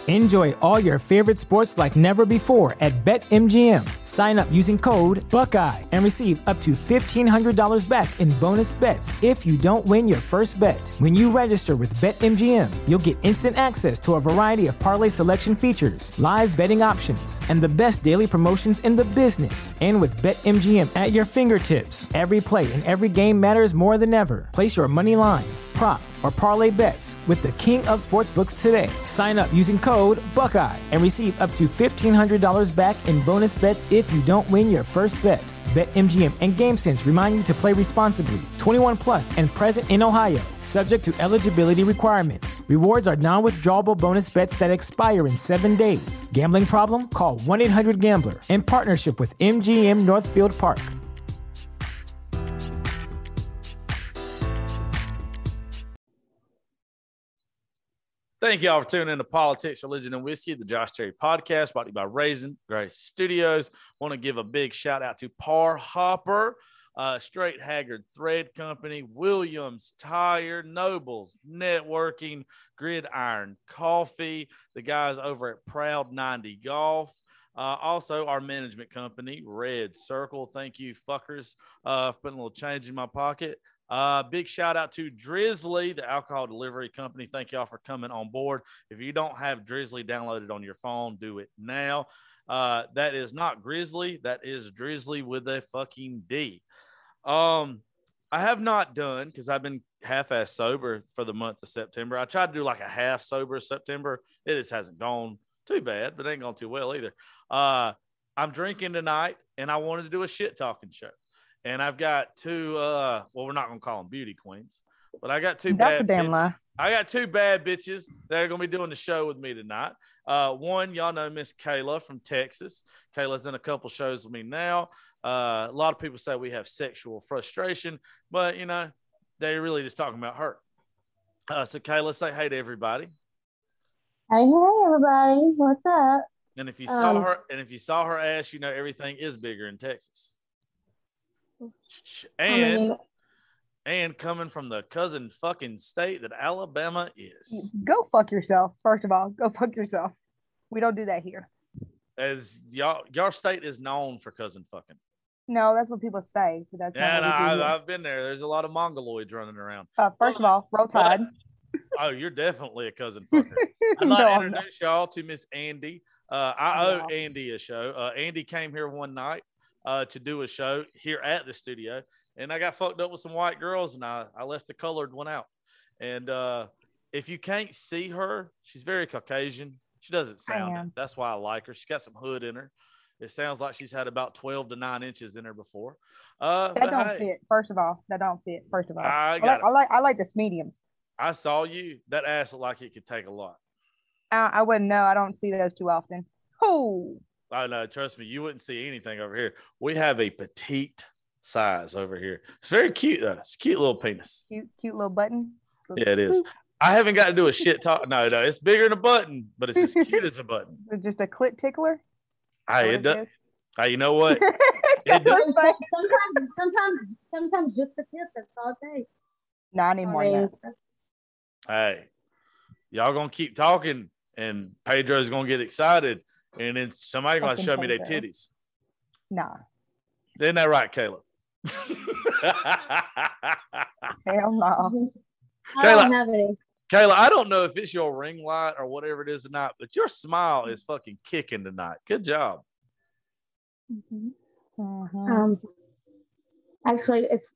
Enjoy all your favorite sports like never before at BetMGM. Sign up using code Buckeye and receive up to $1,500 back in bonus bets if you don't win your first bet. When you register with BetMGM, you'll get instant access to a variety of parlay selection features, live betting options, and the best daily promotions in the business. And with BetMGM at your fingertips, every play and every game matters more than ever. Place your money line, prop, or parlay bets with the king of sportsbooks today. Sign up using code Buckeye and receive up to $1,500 back in bonus bets if you don't win your first bet. BetMGM and GameSense remind you to play responsibly. 21 plus and present in Ohio, subject to eligibility requirements. Rewards are non-withdrawable bonus bets that expire in 7 days. Gambling problem? Call 1-800-GAMBLER. In partnership with MGM Northfield Park. Thank you all for tuning in to Politics, Religion, and Whiskey, the Josh Terry podcast, brought to you by Raisin Grace Studios. Want to give a big shout out to Par Hopper, Straight Haggard Thread Company, Williams Tire, Nobles Networking, Gridiron Coffee, the guys over at Proud 90 Golf. Also, our management company, Red Circle. Thank you, fuckers, for putting a little change in my pocket. Big shout out to Drizzly, the alcohol delivery company. Thank y'all for coming on board. If you don't have Drizzly downloaded on your phone, do it now. That is not Grizzly. That is Drizzly with a fucking D. I have not done, because I've been half-ass sober for the month of September. I tried to do like a half sober September. It just hasn't gone too bad, but it ain't gone too well either. I'm drinking tonight, and I wanted to do a shit talking show. And I've got two, we're not going to call them beauty queens, but I got two That's bad a damn bitches. lie. I got two bad bitches that are going to be doing the show with me tonight. One, y'all know Miss Kayla from Texas. Kayla's done a couple shows with me now. A lot of people say we have sexual frustration, but, you know, they're really just talking about her. So Kayla, say hey to everybody. Hey, everybody. What's up? And if you saw her ass, you know everything is bigger in Texas. And coming from the cousin fucking state that Alabama is. Go fuck yourself. First of all, go fuck yourself. We don't do that here. As your state is known for cousin fucking. No, that's what people say. But that's I've been there. There's a lot of mongoloids running around. First of all, roll tide. Oh, you're definitely a cousin fucker. I'd like to introduce y'all to Miss Andy. I owe Andy a show. Andy came here one night to do a show here at the studio, and I got fucked up with some white girls, and I left the colored one out. And if you can't see her, she's very Caucasian. She doesn't sound it. That's why I like her. She's got some hood in her. It sounds like she's had about 12 to 9 inches in her before. That don't fit. First of all, that don't fit. First of all, I like the mediums. I saw you. That ass looked like it could take a lot. I wouldn't know. I don't see those too often. Oh. I know. Trust me, you wouldn't see anything over here. We have a petite size over here. It's very cute, though. It's a cute little penis. Cute little button. Yeah, it is. I haven't got to do a shit talk. No, it's bigger than a button, but it's as cute as a button. It's just a clit tickler. Hey, it does. Hey, you know what? Sometimes just the tip. That's all it takes. Not anymore. Hey, y'all gonna keep talking, and Pedro's gonna get excited. And then somebody gonna show me their titties. Nah. Isn't that right, Kayla? Hell no. I don't have any. Kayla, I don't know if it's your ring light or whatever it is tonight, but your smile is fucking kicking tonight. Good job. Mm-hmm. Mm-hmm. Actually, it's.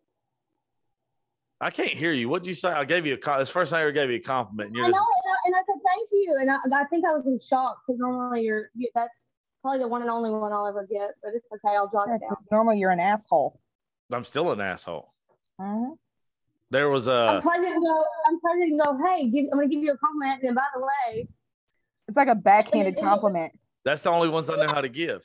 I can't hear you. What did you say? I gave you it's the first time I ever gave you a compliment. And I know, and I said thank you, and I think I was in shock because normally that's probably the one and only one I'll ever get, but it's okay. I'll jot it down. Normally you're an asshole. I'm still an asshole. Mm-hmm. There was a. I'm probably going to go. Hey, I'm going to give you a compliment, and by the way, it's like a backhanded compliment. That's the only ones I know how to give.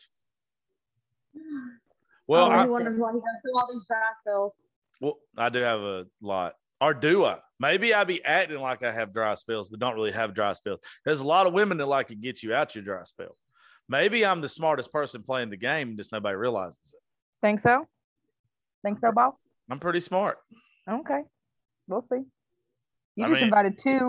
Well, I wonder why he goes through all these dry spells. Well, I do have a lot. Or do I? Maybe I be acting like I have dry spells, but don't really have dry spells. There's a lot of women that like to get you out your dry spell. Maybe I'm the smartest person playing the game and just nobody realizes it. Think so? Think so, boss? I'm pretty smart. Okay. We'll see. You just invited two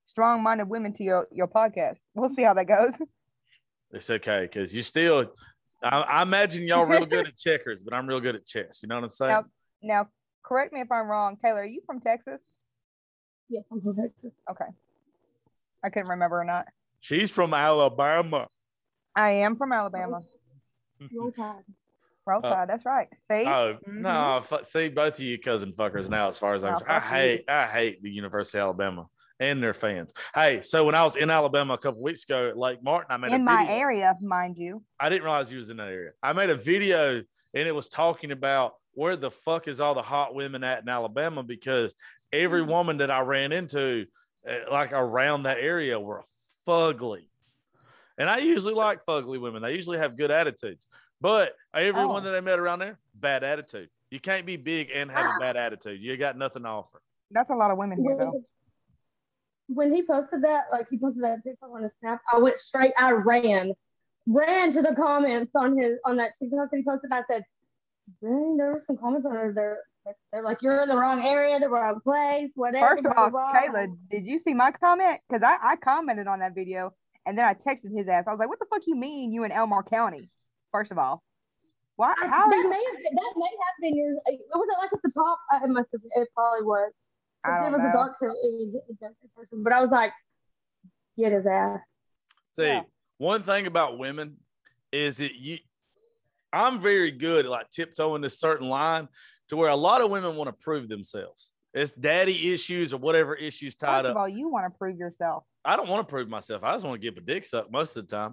strong-minded women to your podcast. We'll see how that goes. It's okay because you still. I imagine y'all real good at checkers, but I'm real good at chess. You know what I'm saying? Now, correct me if I'm wrong. Taylor, are you from Texas? Yes, I'm from Texas. Okay. I couldn't remember or not. She's from Alabama. I am from Alabama. Roll Tide. Roll Tide, that's right. See? Oh, no. See, both of you cousin fuckers now, as far as I'm concerned. I hate the University of Alabama and their fans. Hey, so when I was in Alabama a couple weeks ago at Lake Martin, I made a video. In my area, mind you. I didn't realize you was in that area. I made a video, and it was talking about where the fuck is all the hot women at in Alabama, because every woman that I ran into, like around that area, were fugly. And I usually like fugly women. They usually have good attitudes. But everyone that I met around there, bad attitude. You can't be big and have a bad attitude. You got nothing to offer. That's a lot of women here, though. When he posted that, he posted that TikTok on his Snap, I went straight, I ran to the comments on that TikTok that he posted. I said, dang, there were some comments on there. They're like, you're in the wrong area, the wrong place, whatever. First of all, Kayla, did you see my comment? Because I commented on that video, and then I texted his ass. I was like, what the fuck you mean you in Elmore County? First of all. Why? How? That may have been yours. Was it like at the top? It probably was. It was a dark person, but I was like, get his ass. See, one thing about women is I'm very good at like tiptoeing this certain line to where a lot of women want to prove themselves. It's daddy issues or whatever issues tied up. First of all, you want to prove yourself. I don't want to prove myself. I just want to get my dick sucked most of the time.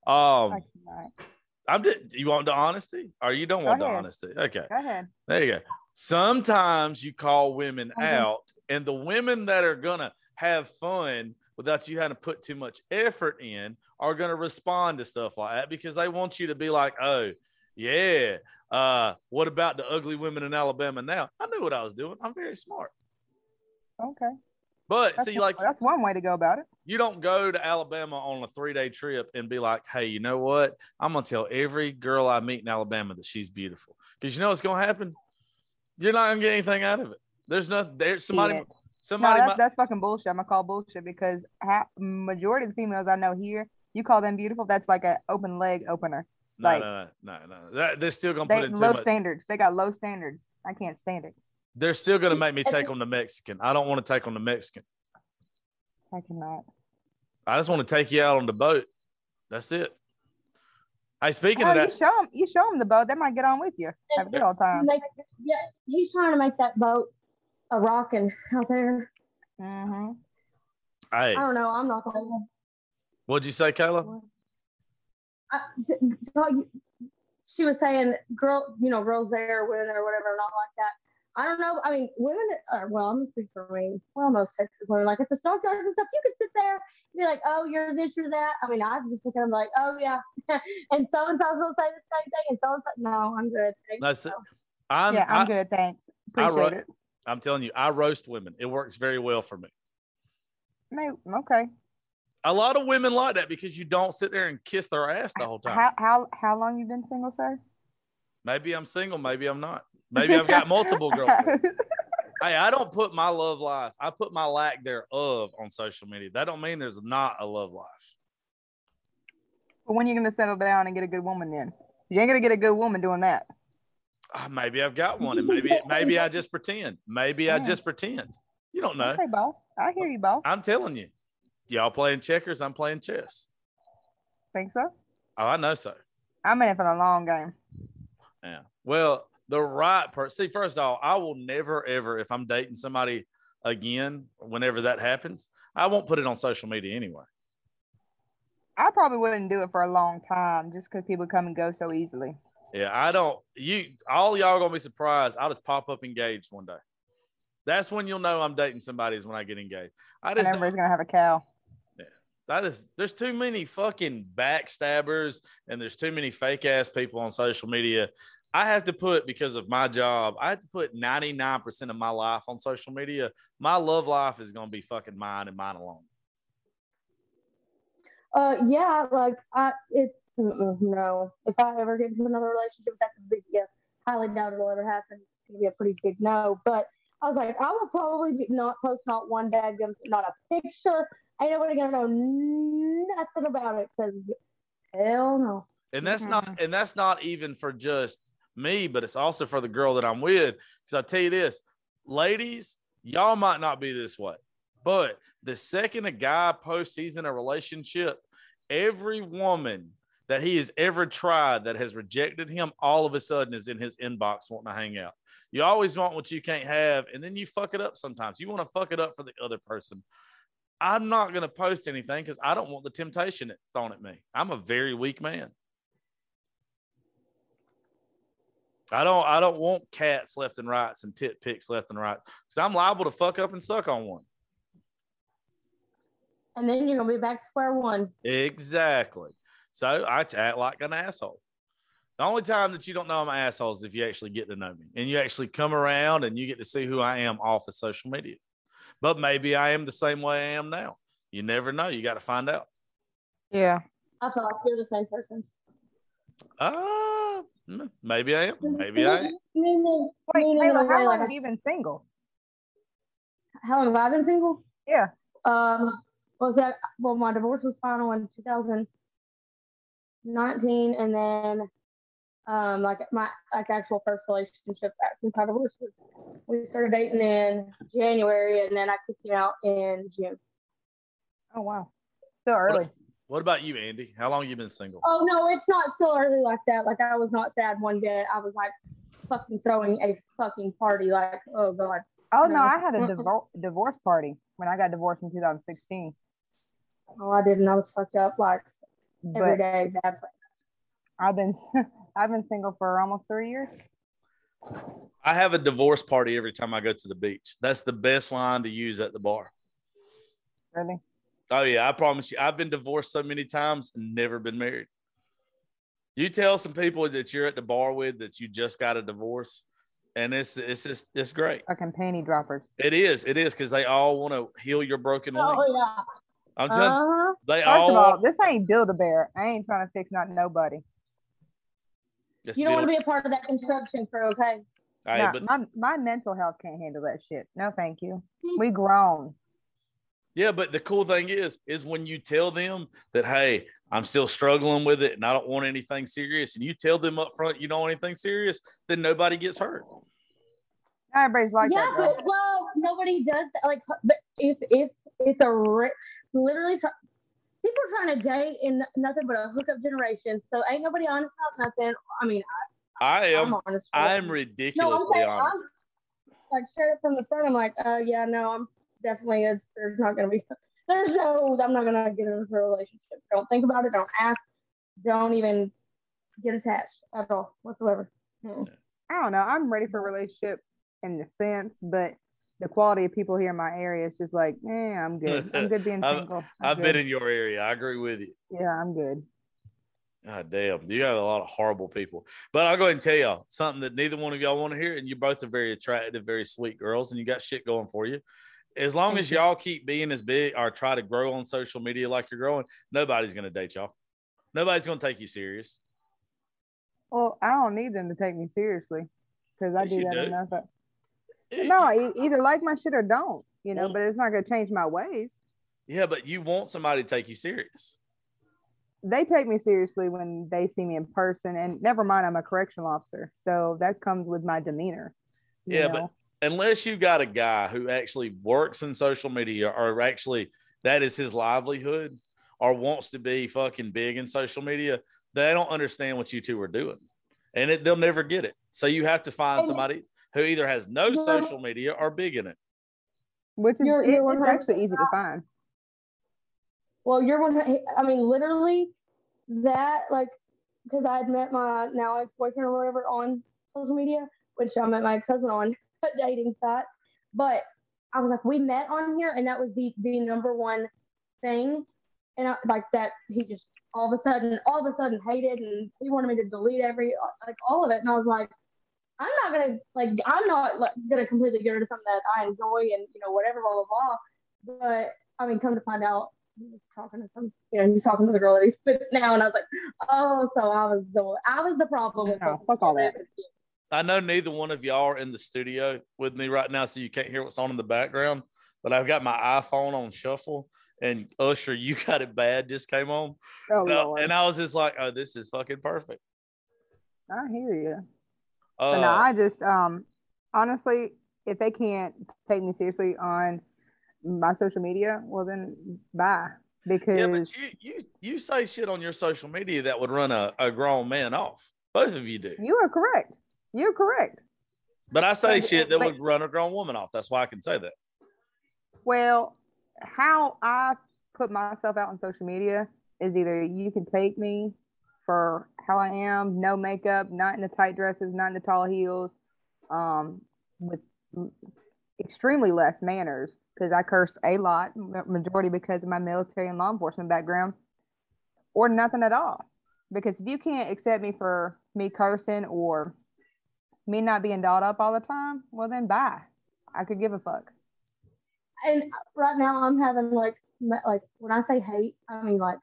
You want the honesty, or you don't want the honesty? Okay. Go ahead. There you go. Sometimes you call women out, and the women that are going to have fun without you having to put too much effort in are going to respond to stuff like that because they want you to be like, oh, yeah. What about the ugly women in Alabama now? I knew what I was doing. I'm very smart. Okay. But that's one way to go about it. You don't go to Alabama on a 3-day trip and be like, hey, you know what? I'm going to tell every girl I meet in Alabama that she's beautiful. Because you know what's going to happen? You're not going to get anything out of it. There's nothing. There's somebody. That's fucking bullshit. I'm going to call bullshit because majority of the females I know here, you call them beautiful. That's like an open leg opener. No. They're still going to put in too low much. Standards. They got low standards. I can't stand it. They're still going to make me take on the Mexican. I don't want to take on the Mexican. I cannot. I just want to take you out on the boat. That's it. Hey, speaking of that, you show them the boat. They might get on with you. Have a good old time. Yeah, he's trying to make that boat a rocking out there. Mm-hmm. Hey, I don't know. I'm not going to. What'd you say, Kayla? She was saying, girls there, women there, whatever, not like that. I don't know. I mean, women I'm going to speak for me. Well, most Texas women, like at the stockyards and stuff, you can sit there and be like, oh, you're this, you're that. I mean, I just look at them like, oh, yeah. And so-and-so's going to say the same thing. And so-and-so, no, I'm good. I'm good. Thanks. Appreciate it. I'm telling you, I roast women. It works very well for me. Okay. A lot of women like that because you don't sit there and kiss their ass the whole time. How long you been single, sir? Maybe I'm single. Maybe I'm not. Maybe I've got multiple girlfriends. Hey, I don't put my love life. I put my lack thereof on social media. That don't mean there's not a love life. But when are you going to settle down and get a good woman then? You ain't going to get a good woman doing that. Maybe I've got one, and maybe I just pretend. I just pretend. You don't know. Okay, boss. I hear you, boss. I'm telling you. Y'all playing checkers, I'm playing chess. Think so? Oh, I know so. I'm in it for the long game. Yeah. Well, the right person. See, first of all, I will never, ever, if I'm dating somebody again, whenever that happens, I won't put it on social media anyway. I probably wouldn't do it for a long time just because people come and go so easily. Yeah, I don't. All y'all gonna be surprised. I'll just pop up engaged one day. That's when you'll know I'm dating somebody is when I get engaged. Everybody's gonna have a cow. Yeah, there's too many fucking backstabbers and there's too many fake ass people on social media. I have to put, because of my job, I have to put 99% of my life on social media. My love life is gonna be fucking mine and mine alone. Yeah, like no. If I ever get into another relationship, that's a big yeah. Highly doubt it'll ever happen. It's gonna be a pretty big no. But I was like, I will probably not post not one bad, not a picture, Ain't nobody gonna know nothing about it because hell no. And that's not even for just me, but it's also for the girl that I'm with. Because I tell you this, ladies, y'all might not be this way, but the second a guy posts he's in a relationship, every woman that he has ever tried that has rejected him, all of a sudden is in his inbox wanting to hang out. You always want what you can't have, and then you fuck it up sometimes. You want to fuck it up for the other person. I'm not going to post anything because I don't want the temptation thrown at me. I'm a very weak man. I don't want cats left and rights and tit pics left and right because I'm liable to fuck up and suck on one. And then you're going to be back to square one. Exactly. So I act like an asshole. The only time that you don't know I'm an asshole is if you actually get to know me and you actually come around and you get to see who I am off of social media. But maybe I am the same way I am now. You never know. You got to find out. Yeah. I thought you're the same person. Maybe I am. Maybe I ain't. Wait, Taylor, how long have you been single? How long have I been single? Yeah. My divorce was final in 2019, and then my actual first relationship since my divorce we started dating in January, and then I kicked him out in June. Oh wow, still early. What about you, Andy? How long have you been single? Oh no, it's not still early like that. Like I was not sad one bit. I was like fucking throwing a fucking party. Like, oh god. Oh no, I had a divorce party when I got divorced in 2016. Oh, I didn't. I was fucked up like every day. Bad. I've been single for almost 3 years. I have a divorce party every time I go to the beach. That's the best line to use at the bar. Really? Oh yeah, I promise you. I've been divorced so many times and never been married. You tell some people that you're at the bar with that you just got a divorce, and it's great. Fucking panty droppers. It is because they all want to heal your broken link. Oh yeah. I'm telling you, they First all. of all, this ain't Build-A-Bear. I ain't trying to fix not nobody. You don't want to be a part of that construction crew, okay? Hey, my mental health can't handle that shit. No, thank you. We grown. Yeah, but the cool thing is when you tell them that, hey, I'm still struggling with it and I don't want anything serious, and you tell them up front you don't want anything serious, then nobody gets hurt. Everybody's like that. Yeah, but nobody does that. Like, but if it's literally people are trying to date in nothing but a hookup generation, so ain't nobody honest about nothing. I mean, I'm honest. I'm ridiculously honest. Like straight up from the front, I'm like, yeah, no, I'm definitely. There's not gonna be. I'm not gonna get into a relationship. Don't think about it. Don't ask. Don't even get attached at all whatsoever. I don't know. I'm ready for a relationship in the sense, but the quality of people here in my area is just like, I'm good. I'm good being single. I've been in your area. I agree with you. Yeah, I'm good. God damn. You have a lot of horrible people. But I'll go ahead and tell y'all something that neither one of y'all want to hear. And you both are very attractive, very sweet girls, and you got shit going for you. As long as y'all keep being as big or try to grow on social media like you're growing, nobody's going to date y'all. Nobody's going to take you serious. Well, I don't need them to take me seriously because I do that enough. No, either like my shit or don't, but it's not going to change my ways. Yeah, but you want somebody to take you serious. They take me seriously when they see me in person, and never mind, I'm a correctional officer. So that comes with my demeanor. Yeah, but unless you've got a guy who actually works in social media or actually that is his livelihood or wants to be fucking big in social media, they don't understand what you two are doing, and they'll never get it. So you have to find somebody who either has no social media or big in it. Which is it's actually easy to find. Well, literally that, like, because I had met my now ex-boyfriend or whatever on social media, which I met my ex-husband on a dating site. But I was like, we met on here, and that was the number one thing. And that he just all of a sudden hated, and he wanted me to delete all of it. And I was like, I'm not gonna completely get rid of something that I enjoy and whatever, blah blah blah. But I mean, come to find out, he's talking to the girl that he's with now, and I was like, oh, so I was the problem. No, fuck all that. I know neither one of y'all are in the studio with me right now, so you can't hear what's on in the background. But I've got my iPhone on shuffle, and Usher, You Got It Bad just came on. Oh, Lord. And I was just like, oh, this is fucking perfect. I hear you. But no, I just honestly, if they can't take me seriously on my social media, well then bye. Because yeah, but you say shit on your social media that would run a grown man off. Both of you do. You are correct. You're correct. But I say shit that would run a grown woman off. That's why I can say that. Well, how I put myself out on social media is either you can take me for how I am, no makeup, not in the tight dresses, not in the tall heels, with extremely less manners, because I cursed a lot, majority because of my military and law enforcement background, or nothing at all. Because if you can't accept me for me cursing or me not being dolled up all the time, well then bye. I could give a fuck. And right now I'm having like when I say hate, I mean like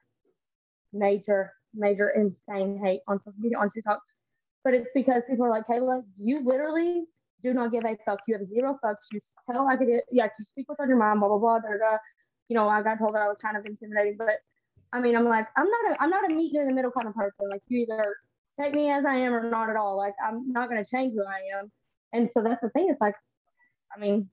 major insane hate on social media, on TikTok. But it's because people are like, Kayla, you literally do not give a fuck. You have zero fucks. You tell like it is. Yeah, you speak what's on your mind, blah, blah, blah, da, da. You know, I got told that I was kind of intimidating, but I mean, I'm like, I'm not a meet you in the middle kind of person. Like, you either take me as I am or not at all. Like, I'm not going to change who I am. And so that's the thing. It's like, I mean,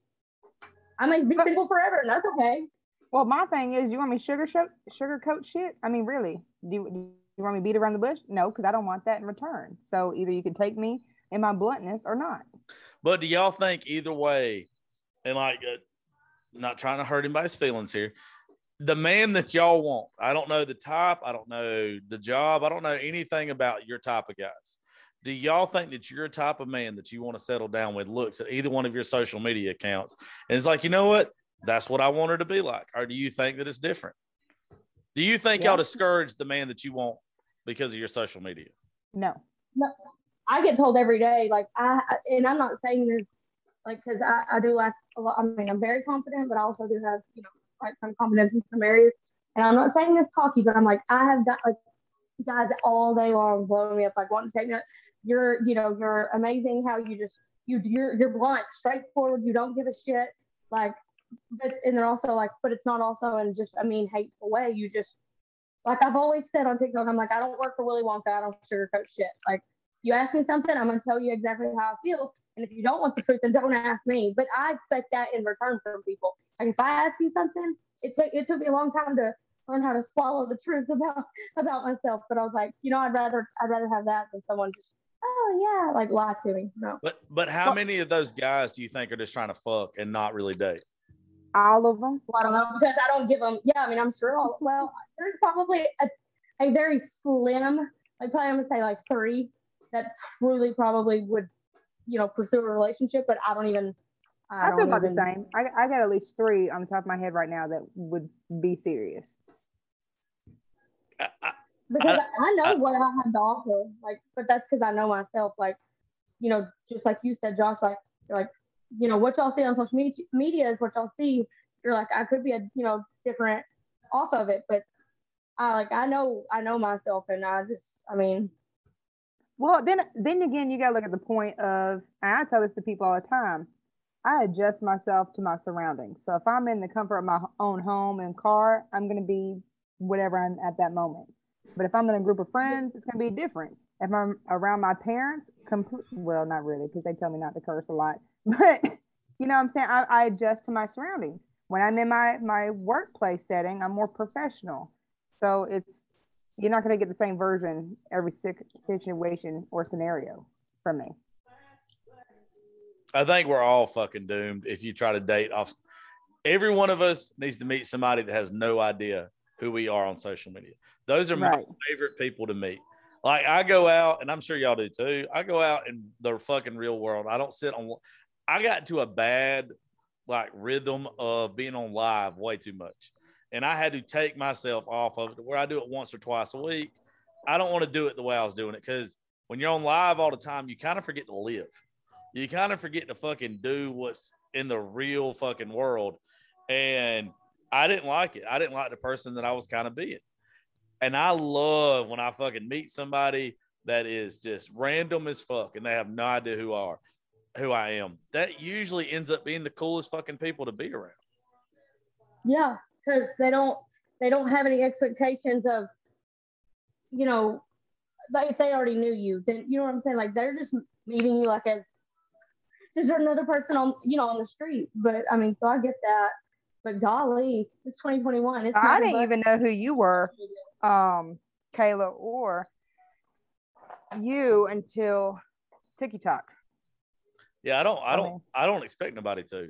I may be single forever, and that's okay. Well, my thing is, you want me sugarcoat shit? I mean, really? Do you want me beat around the bush? No, because I don't want that in return. So either you can take me in my bluntness or not. But do y'all think either way, and like, not trying to hurt anybody's feelings here, the man that y'all want, I don't know the type, I don't know the job, I don't know anything about your type of guys. Do y'all think that your type of man that you want to settle down with looks at either one of your social media accounts and is like, you know what? That's what I want her to be like. Or do you think that it's different? Do you think y'all discourage the man that you want because of your social media? No. I get told every day, like, and I'm not saying this, like, because I do like a lot. I mean, I'm very confident, but I also do have, you know, like some confidence in some areas. And I'm not saying this cocky, but I'm like, I have got like guys all day long blowing me up, like wanting to take it. You're amazing. How you just you're blunt, straightforward. You don't give a shit. Like, but and they're also like, but it's not also in just a mean, hateful way. You just, like I've always said on TikTok, I'm like, I don't work for Willy Wonka. I don't sugarcoat shit. Like, you ask me something, I'm gonna tell you exactly how I feel. And if you don't want the truth, then don't ask me. But I expect that in return from people. Like, if I ask you something, it took me a long time to learn how to swallow the truth about myself. But I was like, you know, I'd rather have that than someone just, oh yeah, like lie to me. No. But how many of those guys do you think are just trying to fuck and not really date? All of them? Well, I don't know, because I don't give them. Yeah, I mean, I'm sure there's probably a very slim, like probably I'm gonna say like 3 that truly probably would, you know, pursue a relationship, but I feel about the same. I got at least 3 on the top of my head right now that would be serious. Because I know what I have to offer, like, but that's because I know myself, like, you know, just like you said, Josh, like, you know, what y'all see on social media is what y'all see. You're like, I could be different off of it, but I know myself, and well, then again, you gotta look at the point of, and I tell this to people all the time, I adjust myself to my surroundings. So if I'm in the comfort of my own home and car, I'm gonna be whatever I'm at that moment. But if I'm in a group of friends, it's gonna be different. If I'm around my parents, well, not really, because they tell me not to curse a lot. But you know what I'm saying? I adjust to my surroundings. When I'm in my workplace setting, I'm more professional. So you're not going to get the same version every situation or scenario from me. I think we're all fucking doomed if you try to date off. Every one of us needs to meet somebody that has no idea who we are on social media. Those are my favorite people to meet. Like, I go out, and I'm sure y'all do too. I go out in the fucking real world. I don't sit on. I got into a bad like rhythm of being on live way too much, and I had to take myself off of it to where I do it once or twice a week. I don't want to do it the way I was doing it, because when you're on live all the time, you kind of forget to live. You kind of forget to fucking do what's in the real fucking world, and I didn't like it. I didn't like the person that I was kind of being. And I love when I fucking meet somebody that is just random as fuck and they have no idea who I am. That usually ends up being the coolest fucking people to be around. Yeah. because they don't have any expectations of, you know, like if they already knew you, then you know what I'm saying? Like they're just meeting you like as just another person on, you know, on the street. But I mean, so I get that. But golly, it's 2021. I didn't even know who you were, Kayla, or you until TikTok. Yeah, I don't expect nobody to.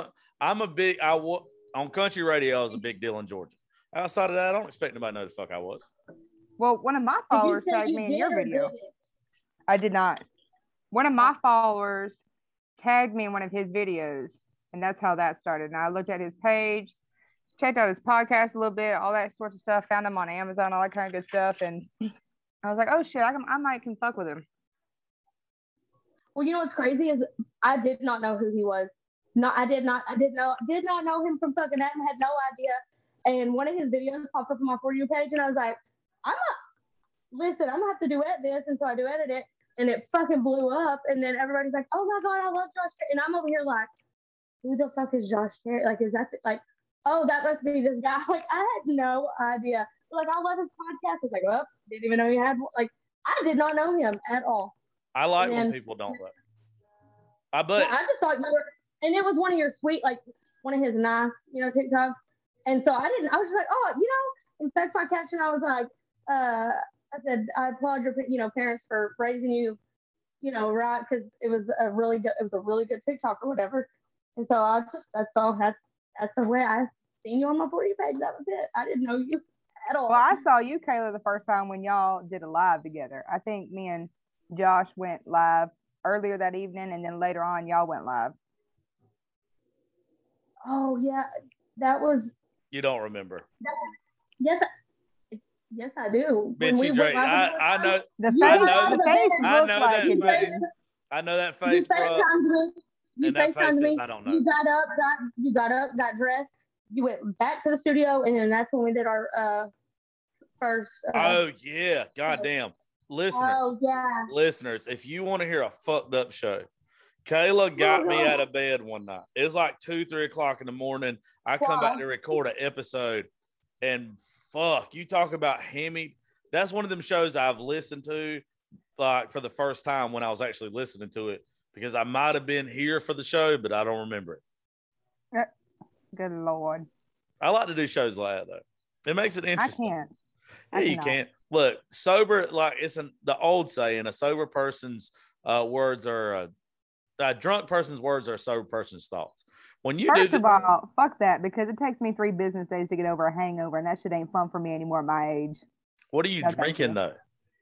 On country radio, I was a big deal in Georgia. Outside of that, I don't expect nobody to know the fuck I was. Well, one of my followers tagged me in your video. I did not. One of my followers tagged me in one of his videos, and that's how that started. And I looked at his page, checked out his podcast a little bit, all that sorts of stuff, found him on Amazon, all that kind of good stuff. And I was like, oh shit, I might can fuck with him. Well, you know what's crazy is I did not know who he was. No, I did not know him from fucking that and had no idea. And one of his videos popped up on my For You page, and I was like, I'm gonna have to duet this. And so I duetted it, and it fucking blew up. And then everybody's like, oh my God, I love Josh Terry. And I'm over here like, who the fuck is Josh Terry? Like, is that like, oh, that must be this guy. Like, I had no idea. Like, I love his podcast. I was like, well, didn't even know he had one. Like, I did not know him at all. I like when people don't look. I just thought you were, and it was one of your sweet, like one of his nice, you know, TikToks. And so I was just like, oh, you know, in Sex Podcast, and I was like, I said, I applaud your, you know, parents for raising you, you know, right, because it was a really good TikTok or whatever. And so that's the way I seen you on my For You page. That was it. I didn't know you at all. Well, I saw you, Kayla, the first time when y'all did a live together. I think me and Josh went live earlier that evening, and then later on y'all went live. Oh yeah, that was. You don't remember? Yes, I do. Bitchy Drake. I know. The face I looked know like that it. face. I know that face, bro. You FaceTimed me. I don't know. You got up, got dressed. You went back to the studio, and then that's when we did our first. Oh yeah, goddamn. Listeners, if you want to hear a fucked up show, Kayla got me out of bed one night. It was like 2-3 o'clock in the morning. I come back to record an episode, and fuck, you talk about Hemi. That's one of them shows I've listened to like for the first time when I was actually listening to it, because I might have been here for the show, but I don't remember it. Good Lord. I like to do shows like that though. It makes it interesting. You can't. Look, sober, like the old saying, a sober person's words are a drunk person's words are a sober person's thoughts. When you First of all, fuck that, because it takes me 3 business days to get over a hangover, and that shit ain't fun for me anymore at my age. What are you drinking though?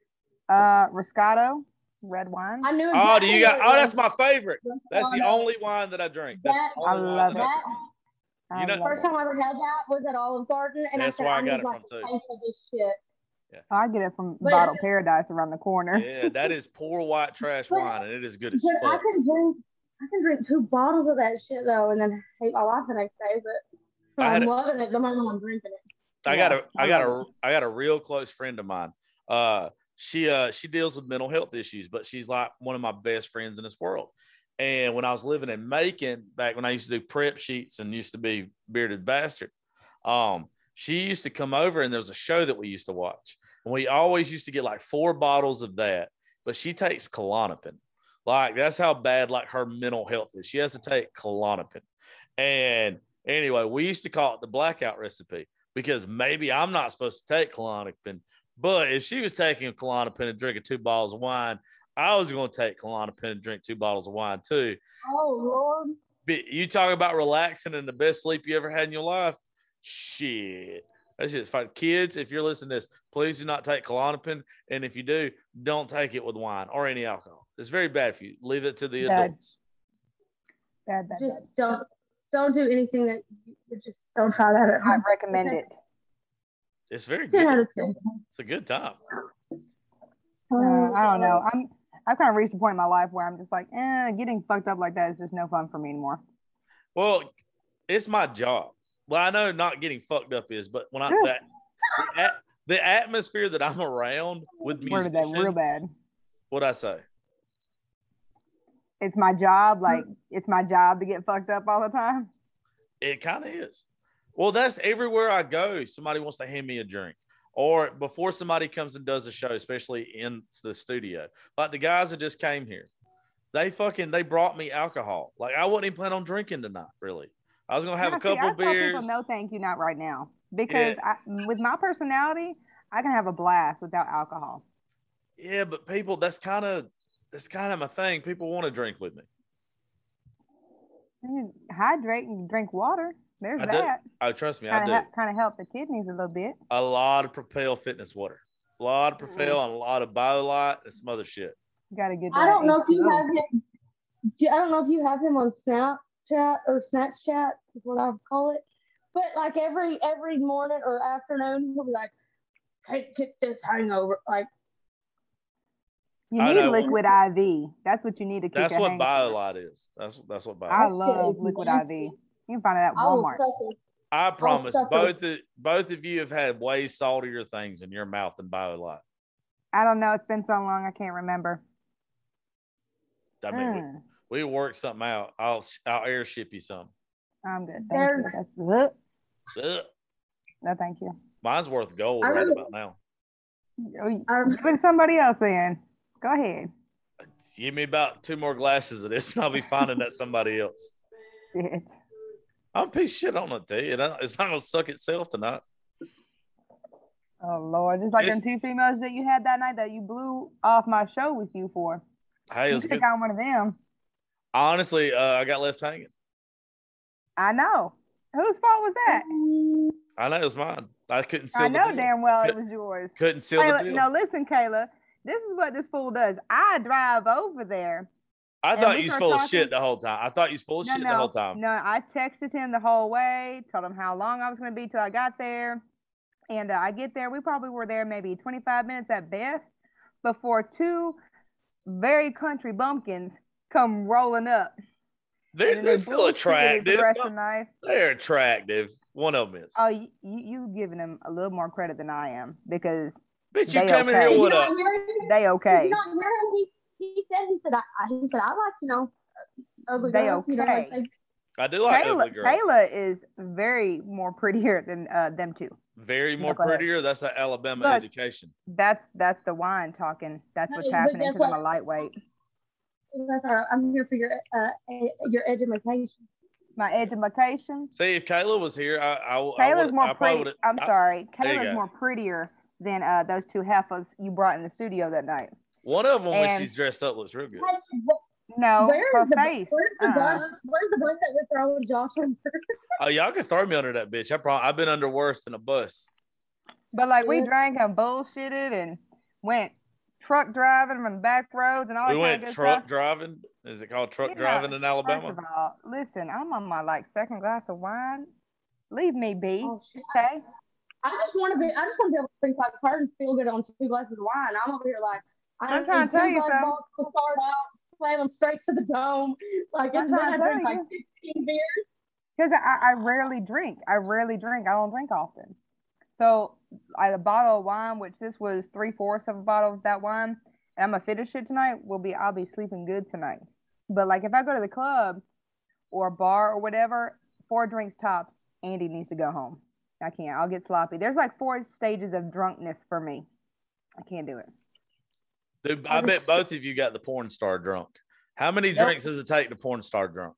Roscato, red wine. I knew. Exactly that's my favorite. That's the only wine that I drink. I love it. You know, first time I ever had that was at Olive Garden, and that's why I got it from too. This shit. Yeah. I get it from Bottle Paradise around the corner. Yeah, that is poor white trash wine, and it is good as fuck. I can drink 2 bottles of that shit though, and then hate my life the next day. But I'm loving it the moment I'm drinking it. I got a real close friend of mine. She deals with mental health issues, but she's like one of my best friends in this world. And when I was living in Macon, back when I used to do prep sheets and used to be Bearded Bastard, she used to come over, and there was a show that we used to watch. And we always used to get like 4 bottles of that, but she takes Klonopin. Like, that's how bad like her mental health is. She has to take Klonopin. And anyway, we used to call it the blackout recipe, because maybe I'm not supposed to take Klonopin, but if she was taking Klonopin and drinking 2 bottles of wine, I was going to take Klonopin and drink 2 bottles of wine too. Oh, Lord. But you talk about relaxing and the best sleep you ever had in your life. Shit. That's just fun. Kids, if you're listening to this, please do not take Klonopin. And if you do, don't take it with wine or any alcohol. It's very bad for you. Leave it to the adults. Bad. Just don't do anything that you just don't try that at home. I recommend it. It's very good. It's a good time. I don't know. I've kind of reached a point in my life where I'm just like, getting fucked up like that is just no fun for me anymore. Well, it's my job. Well, I know not getting fucked up is, but when the atmosphere that I'm around with musicians, that real bad. What'd I say? It's my job. Like, it's my job to get fucked up all the time. It kind of is. Well, that's everywhere I go. Somebody wants to hand me a drink. Or before somebody comes and does a show, especially in the studio. Like the guys that just came here. They brought me alcohol. Like I wasn't even planning on drinking tonight, really. I was gonna have a couple beers. People, no, thank you, not right now. Because with my personality, I can have a blast without alcohol. Yeah, but people, that's kind of my thing. People want to drink with me. Hydrate and drink water. There's that. Oh, trust me, I do. Kind of help the kidneys a little bit. A lot of Propel fitness water. A lot of Propel and a lot of BioLite and some other shit. You gotta get. I don't know if you have him. I don't know if you have him on Snapchat or Snapchat is what I would call it. But like every morning or afternoon, he'll be like, "Get this hangover." Like you need liquid IV. That's what you need to keep. That's what BioLite is. That's what BioLite. I love liquid IV. You can find it at Walmart. I promise, both of you have had way saltier things in your mouth than BioLite. I don't know. It's been so long, I can't remember. I mean, we work something out. I'll airship you some. I'm good. Thank you. No, thank you. Mine's worth gold right about now. Put somebody else in. Go ahead. Give me about 2 more glasses of this, and I'll be finding that somebody else. Shit. I'm a piece of shit on it, tell you. It's not gonna suck itself tonight. Oh Lord, just like them 2 females that you had that night that you blew off my show with you for. Hey, you could got one of them. Honestly, I got left hanging. I know. Whose fault was that? I know it was mine. I couldn't seal the deal. I know damn well it was yours. Couldn't seal the deal. No, listen, Kayla. This is what this fool does. I drive over there. I thought you was full of shit the whole time. The whole time. No, I texted him the whole way, told him how long I was going to be till I got there. And I get there. We probably were there maybe 25 minutes at best before 2 very country bumpkins come rolling up. They're still attractive. They're attractive. One of them is. Oh, you giving them a little more credit than I am because bitch, you come in here with a. They okay. He said I like ugly they girls. Okay. I do like ugly girls. Kayla is very more prettier than them 2. Very more prettier. That's an Alabama education. That's the wine talking. That's what's happening because I'm a lightweight. I'm here for your education. My education. See, if Kayla was here, Kayla's more pretty. I'm sorry. Kayla's more prettier than those 2 heifers you brought in the studio that night. One of them, when she's dressed up, looks real good. No, her face. Where's the bus that we're throwing Josh under? Oh, y'all can throw me under that bitch. I've been under worse than a bus. But like we drank and bullshitted and went truck driving on the back roads and all that. We went truck driving. Is it called truck driving in Alabama? First of all, listen, I'm on my 2nd glass of wine. Leave me be. Oh, shit. Okay. I just want to be able to drink like her and feel good on 2 glasses of wine. I'm over here like I'm trying to tell you something. To start out, slam them straight to the dome. Like and then I drink like 15 beers. Because I rarely drink. I don't drink often. So a bottle of wine, which this was 3/4 of a bottle of that wine, and I'm gonna finish it tonight. I'll be sleeping good tonight. But like if I go to the club or a bar or whatever, 4 drinks tops, Andy needs to go home. I can't. I'll get sloppy. There's like 4 stages of drunkenness for me. I can't do it. Dude, I bet both of you got the porn star drunk. How many drinks does it take to porn star drunk?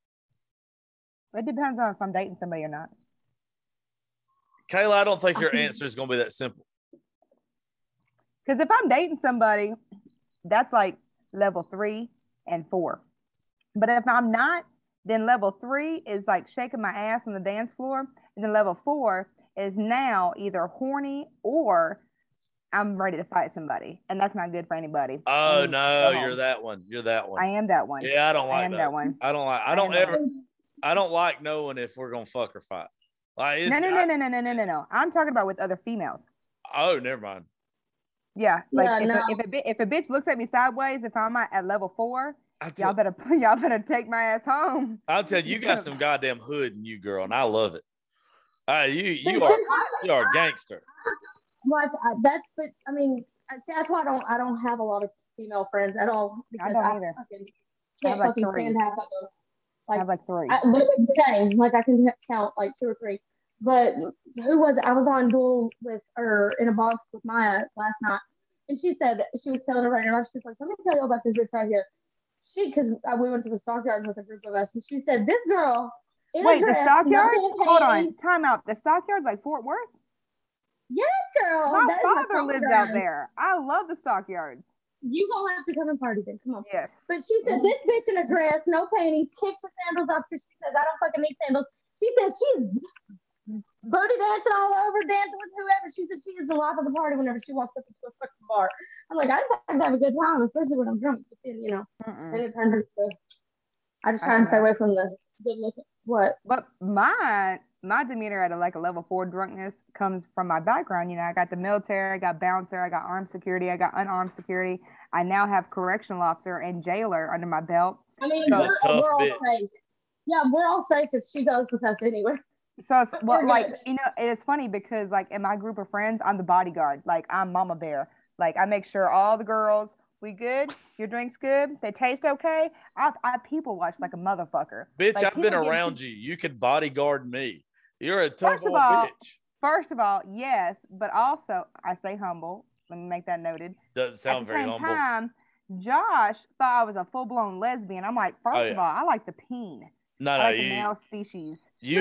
It depends on if I'm dating somebody or not. Kayla, I don't think your answer is going to be that simple. Because if I'm dating somebody, that's like level 3 and 4. But if I'm not, then level 3 is like shaking my ass on the dance floor. And then level 4 is now either horny or I'm ready to fight somebody. And that's not good for anybody. Oh, no, you're that one. I am that one. Yeah, I don't like that one. I don't like knowing if we're going to fuck or fight. Like, No. I'm talking about with other females. Oh, never mind. Yeah, like if a bitch looks at me sideways, if I'm at level 4, y'all better take my ass home. I'll tell you, you got some goddamn hood in you, girl, and I love it. You are a gangster. Like but I mean, that's why I don't have a lot of female friends at all. I don't either. I have like 3. I have like 3. Same. Like I can count like 2 or 3. But who was it? I was on Duel with or in a box with Maya last night, and she said she was telling everybody, and I was just like, let me tell you about this bitch right here. Because we went to the stockyards with a group of us, and she said this girl. Wait, the stockyards? Hold on, time out. The stockyards like Fort Worth? Yes, girl. My father lives out there. I love the stockyards. You gonna have to come and party then. Come on. Yes. But she said this bitch in a dress, no panties, kicks her sandals off because she says I don't fucking need sandals. She said she's booty dancing all over, dancing with whoever. She said she is the life of the party whenever she walks up into a fucking bar. I'm like, I just like to have a good time, especially when I'm drunk. But then, you know, then it turns into. I just try and stay away from the good looking. What? But my demeanor at a level 4 drunkenness comes from my background. You know, I got the military, I got bouncer, I got armed security, I got unarmed security. I now have correctional officer and jailer under my belt. I mean, we're all safe. Yeah, we're all safe if she goes with us anyway. So, like, you know, it's funny because, like, in my group of friends, I'm the bodyguard. Like, I'm Mama Bear. Like, I make sure all the girls, we good? Your drink's good? They taste okay? I people watch like a motherfucker. Bitch, like, I've been around you. You could bodyguard me. You're a tough old bitch. First of all, yes, but also I stay humble. Let me make that noted. Doesn't sound very humble. At the same time, Josh thought I was a full-blown lesbian. I'm like, first of all, I like the peen. No, the male species.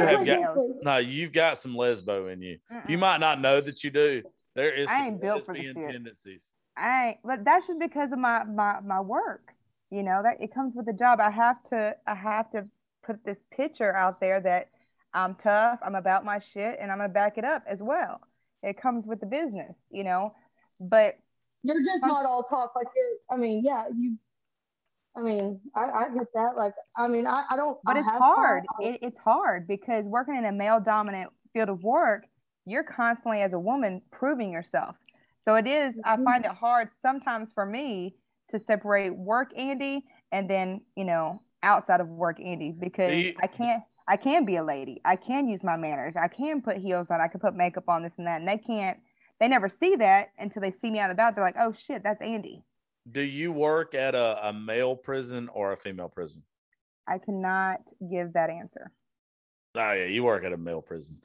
You've got some lesbo in you. You might not know that you do. There is some lesbian tendencies. But that's just because of my work. You know, that it comes with the job. I have to put this picture out there that I'm tough, I'm about my shit, and I'm gonna back it up as well. It comes with the business, you know. But you're just not all talk like it. I mean, yeah, you. I mean, I get that. Like, I mean, I don't. But it's hard. It's hard because working in a male-dominant field of work, you're constantly, as a woman, proving yourself. So it is. I find it hard sometimes for me to separate work Andy and then, you know, outside of work Andy, because I can be a lady. I can use my manners. I can put heels on. I can put makeup on, this and that. And they never see that until they see me out and about. They're like, oh shit, that's Andy. Do you work at a male prison or a female prison? I cannot give that answer. Oh yeah, you work at a male prison.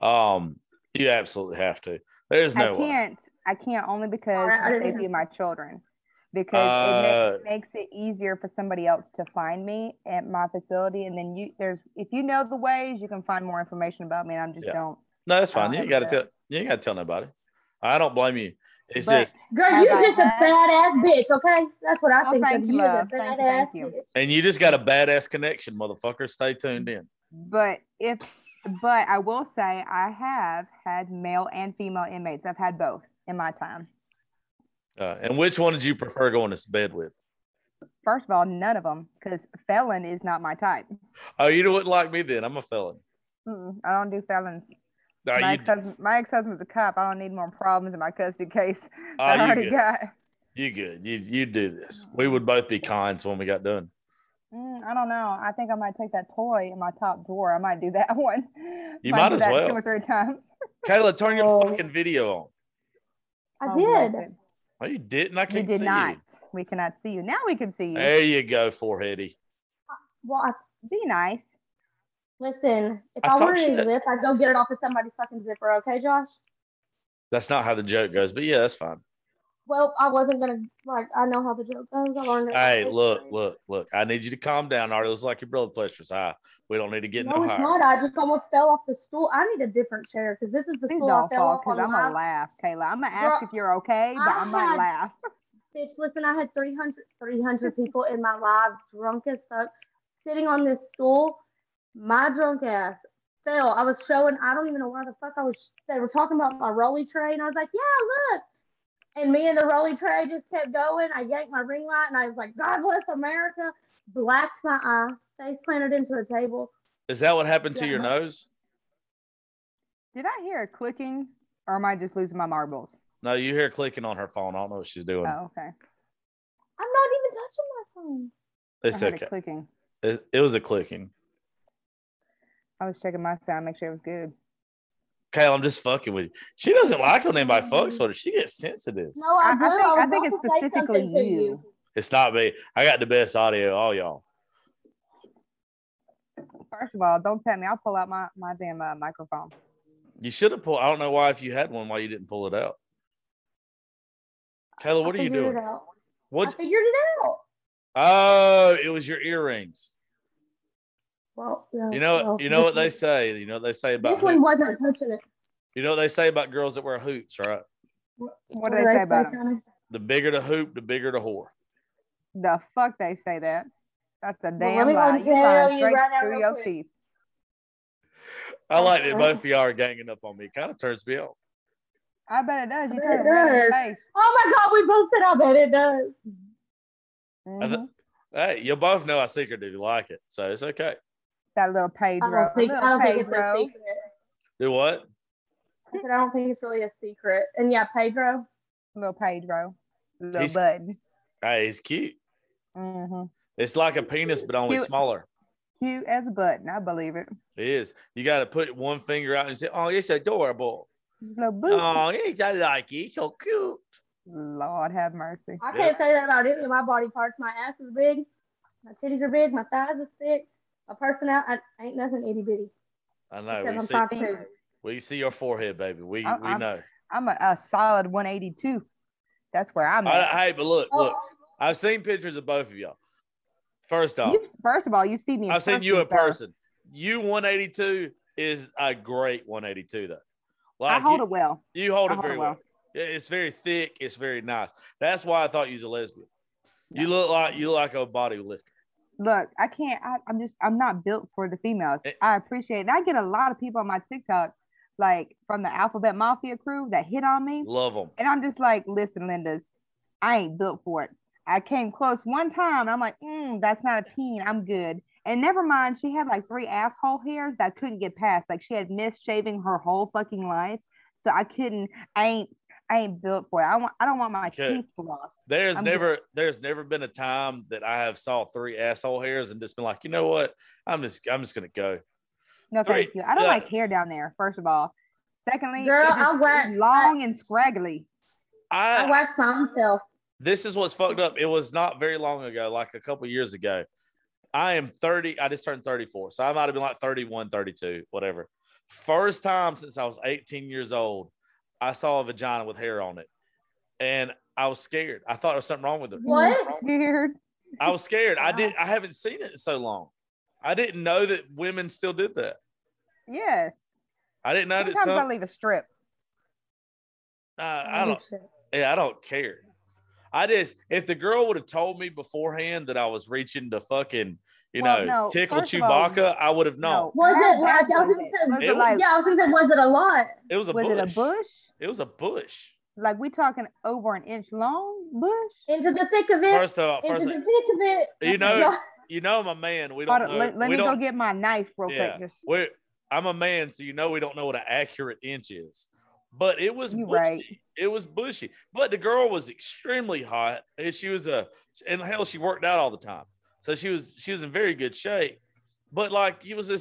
You absolutely have to. There's no way. I can't only because of the safety of my children. Because it makes it easier for somebody else to find me at my facility, and then if you know the ways, you can find more information about me. And I just don't. No, that's fine. You ain't got to tell nobody. I don't blame you. It's just, girl, you're just a badass bitch. Okay, that's what I think. Thank you, love. Thank you. And you just got a badass connection, motherfucker. Stay tuned in. But I will say I have had male and female inmates. I've had both in my time. And which one did you prefer going to bed with? First of all, none of them, because felon is not my type. Oh, you wouldn't like me then? I'm a felon. I don't do felons. My ex-husband's a cop. I don't need more problems in my custody case. I already got. You good. You do this. We would both be cons when we got done. I don't know. I think I might take that toy in my top drawer. I might do that one. You might as well. 2 or 3 times. Kayla, turn your fucking video on. I did. Oh, you didn't? I can't see you. We did not. We cannot see you. Now we can see you. There you go, foreheady. Well, be nice. Listen, if I wanted any lip, I'd go get it off of somebody's fucking zipper. Okay, Josh? That's not how the joke goes, but yeah, that's fine. Well, I wasn't going to, I know how the joke goes. I learned it. Hey, look. I need you to calm down, Artie. It was like your blood pressure's high. We don't need to get no higher. No, it's not. I just almost fell off the stool. I need a different chair because this is the stool I fell off on. I'm going to laugh, Kayla. I'm going to ask if you're okay, but I might laugh. Bitch, listen, I had 300 people in my live, drunk as fuck, sitting on this stool. My drunk ass fell. I was showing, I don't even know where the fuck they were talking about my rolly tray, and I was like, yeah, look. And me and the rolly tray just kept going. I yanked my ring light, and I was like, God bless America. Blacked my eye, face planted into a table. Is that what happened to your nose? Did I hear a clicking, or am I just losing my marbles? No, you hear clicking on her phone. I don't know what she's doing. Oh, okay. I'm not even touching my phone. It's okay. Clicking. It was a clicking. I was checking my sound, make sure it was good. Kayla, I'm just fucking with you. She doesn't like when anybody fucks with her. She gets sensitive. No, I think it's specifically you. It's not me. I got the best audio, all y'all. First of all, don't tell me. I'll pull out my damn microphone. You should have pulled. I don't know why if you had one, why you didn't pull it out. Kayla, what are you doing? I What? figured it out. Oh, it was your earrings. Well, yeah, You know what they say. You know what they say about this one wasn't touching it. You know what they say about girls that wear hoops, right? What do they say about them? Shani? The bigger the hoop, the bigger the whore. The fuck they say that? That's a let damn me lie. go You tell lying you straight right now through real your quick. teeth. I like that both of y'all are ganging up on me. It kind of turns me on. I bet it does. You I bet turn it red in the does. face. Oh my God, we both said I bet it does. Mhm. Hey, you both know I secretly like it, so it's okay. That little I Pedro. don't think it's a Pedro. secret. Do what? I said I don't think it's really a secret. And yeah, Pedro. Little Pedro. Little He's- button. Hey, he's cute. Mm-hmm. It's like a penis, but only Cute. smaller. Cute as a button. I believe it. It is. You got to put one finger out and say, "Oh, it's adorable. Little boot. Oh, I like it. It's so cute." Lord have mercy. I can't say that about any of my body parts. My ass is big. My titties are big. My thighs are thick. My personality ain't nothing itty bitty. I know. Except I'm 5'2". We see your forehead, baby. We know. I'm a solid 182. That's where I'm at. Hey, but look. Oh, I've seen pictures of both of y'all. First off, First of all, you've seen me in I've person. seen you in sir. person. You 182 is a great 182 though. I hold it well. You hold I it hold very it well. well. Yeah, it's very thick. It's very nice. That's why I thought you was a lesbian. You look like a body lifter. Look, I can't. I'm not built for the females. I appreciate it. And I get a lot of people on my TikTok, like from the Alphabet Mafia crew, that hit on me. Love them. And I'm just like, listen, Linda's, I ain't built for it. I came close one time. And I'm like, that's not a teen. I'm good. And never mind, she had like 3 asshole hairs that couldn't get past. Like she had missed shaving her whole fucking life. So I ain't built for it. I don't want my teeth lost. There's never been a time that I have saw 3 asshole hairs and just been like, you know what? I'm just gonna go. No, thank you. I don't like hair down there, first of all. Secondly, girl, it's long and scraggly. I waxed myself. This is what's fucked up. It was not very long ago, like a couple years ago. I am 30. I just turned 34. So I might have been like 31, 32, whatever. First time since I was 18 years old, I saw a vagina with hair on it. And I was scared. I thought there was something wrong with it. What? Scared. I was scared. Wow. I haven't seen it in so long. I didn't know that women still did that. Yes. I didn't know that Sometimes I leave a strip. I don't care. If the girl would have told me beforehand that I was reaching to fucking, tickle Chewbacca, I would have known. Was it like, I was gonna say, was it a lot? It was a bush. Was it a bush? It was a bush. Like we talking over an inch long bush? Into the thick of it. First of all, into the thick of it. You know I'm a man. We don't know. Let me go get my knife real quick. I'm a man, so we don't know what an accurate inch is. But it was bushy. Right. It was bushy. But the girl was extremely hot. And she was and hell, she worked out all the time. So she was in very good shape. But it was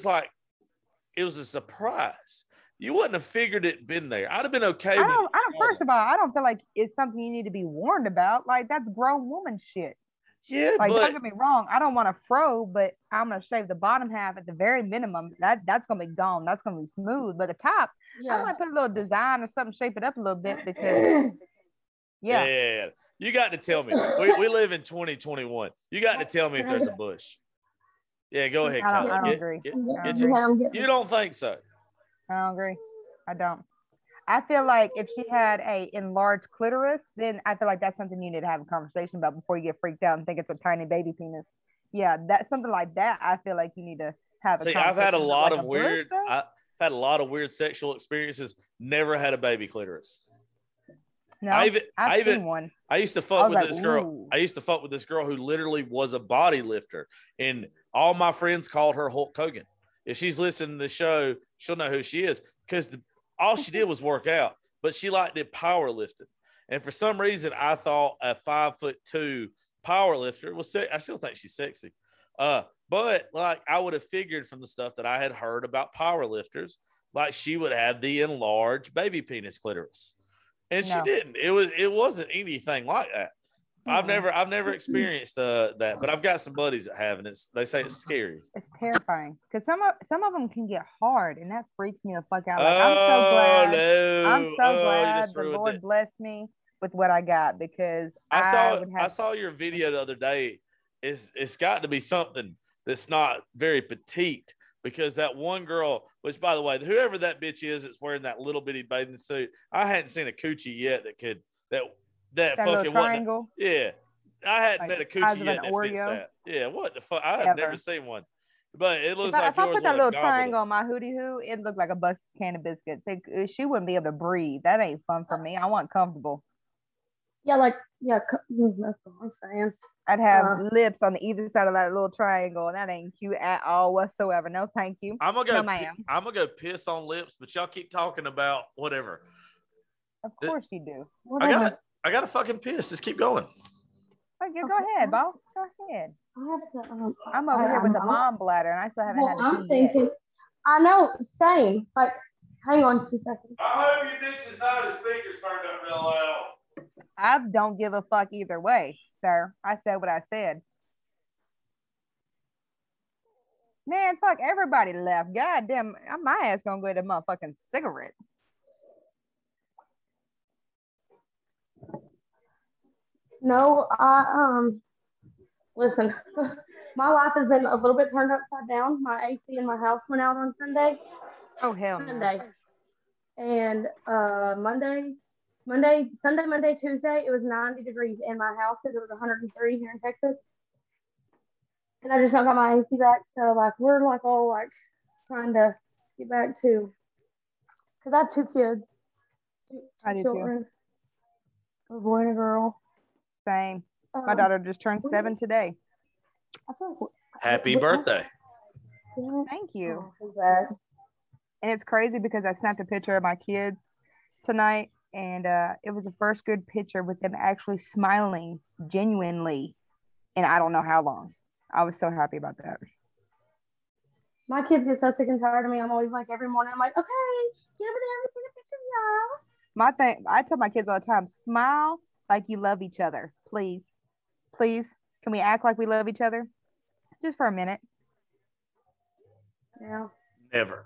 a surprise. You wouldn't have figured it been there. I'd have been okay with it. First of all, I don't feel like it's something you need to be warned about. Like that's grown woman shit. Yeah, like don't get me wrong. I don't want to fro, but I'm gonna shave the bottom half at the very minimum. That's gonna be gone. That's gonna be smooth. But the top, I might put a little design or something, shape it up a little bit because yeah. You got to tell me. We live in 2021. You got to tell me if there's a bush. Yeah, go ahead. I don't agree. You don't think so? I don't agree. I don't. I feel like if she had a enlarged clitoris, then I feel like that's something you need to have a conversation about before you get freaked out and think it's a tiny baby penis. Yeah, that's something like that. I feel like you need to have a conversation. I've had a lot of I've had a lot of weird sexual experiences. Never had a baby clitoris. No, I've seen one. I used to fuck with this girl. Ooh. I used to fuck with this girl who literally was a body lifter, and all my friends called her Hulk Hogan. If she's listening to the show, she'll know who she is because all she did was work out, but she did power lifting. And for some reason, I thought a 5'2" power lifter was I still think she's sexy. But I would have figured from the stuff that I had heard about power lifters, she would have the enlarged baby penis clitoris. And she didn't. It wasn't anything like that. I've never experienced that, but I've got some buddies that have, and they say it's scary. It's terrifying because some of them can get hard, and that freaks me the fuck out. Like, I'm so glad the Lord blessed me with what I got, because I saw your video the other day. It's got to be something that's not very petite, because that one girl, which by the way, whoever that bitch is that's wearing that little bitty bathing suit, I hadn't seen a coochie yet that fucking triangle. Yeah, I hadn't met a coochie yet that fits that. Yeah, what the fuck? I have never seen one, but it looks like if I put that little triangle on my hootie hoo, it looked like a busted can of biscuits. She wouldn't be able to breathe. That ain't fun for me. I want comfortable. Yeah, that's what I'm saying. I'd have lips on either side of that little triangle, and that ain't cute at all whatsoever. No, thank you. I'm gonna go piss on lips, but y'all keep talking about whatever. Of course you do. I gotta fucking piss. Just keep going. Okay, go ahead, boss. Go ahead. I'm over here with the mom bladder, and I still haven't had a I'm thinking. Yet. I know. Same. Like, hang on 2 seconds. I hope you bitches know the speakers turned up real loud. I don't give a fuck either way, sir. I said what I said. Man, fuck, everybody left. God damn, my ass gonna go get a motherfucking cigarette. No, listen, my life has been a little bit turned upside down. My AC in my house went out on Sunday. Oh, hell no. Sunday. And Sunday, Tuesday, it was 90 degrees in my house because it was 103 here in Texas. And I just got my AC back. So, we're all trying to get back to, because I have 2 kids. I do too. A boy and a girl. Same. My daughter just turned 7 today. Happy birthday. Thank you. And it's crazy because I snapped a picture of my kids tonight, and it was the first good picture with them actually smiling genuinely in I don't know how long. I was so happy about that. My kids get so sick and tired of me. I'm always every morning, I'm like, okay, get over there and take a picture of y'all. My thing, I tell my kids all the time, smile like you love each other. Please. Please. Can we act like we love each other? Just for a minute. Yeah. Never.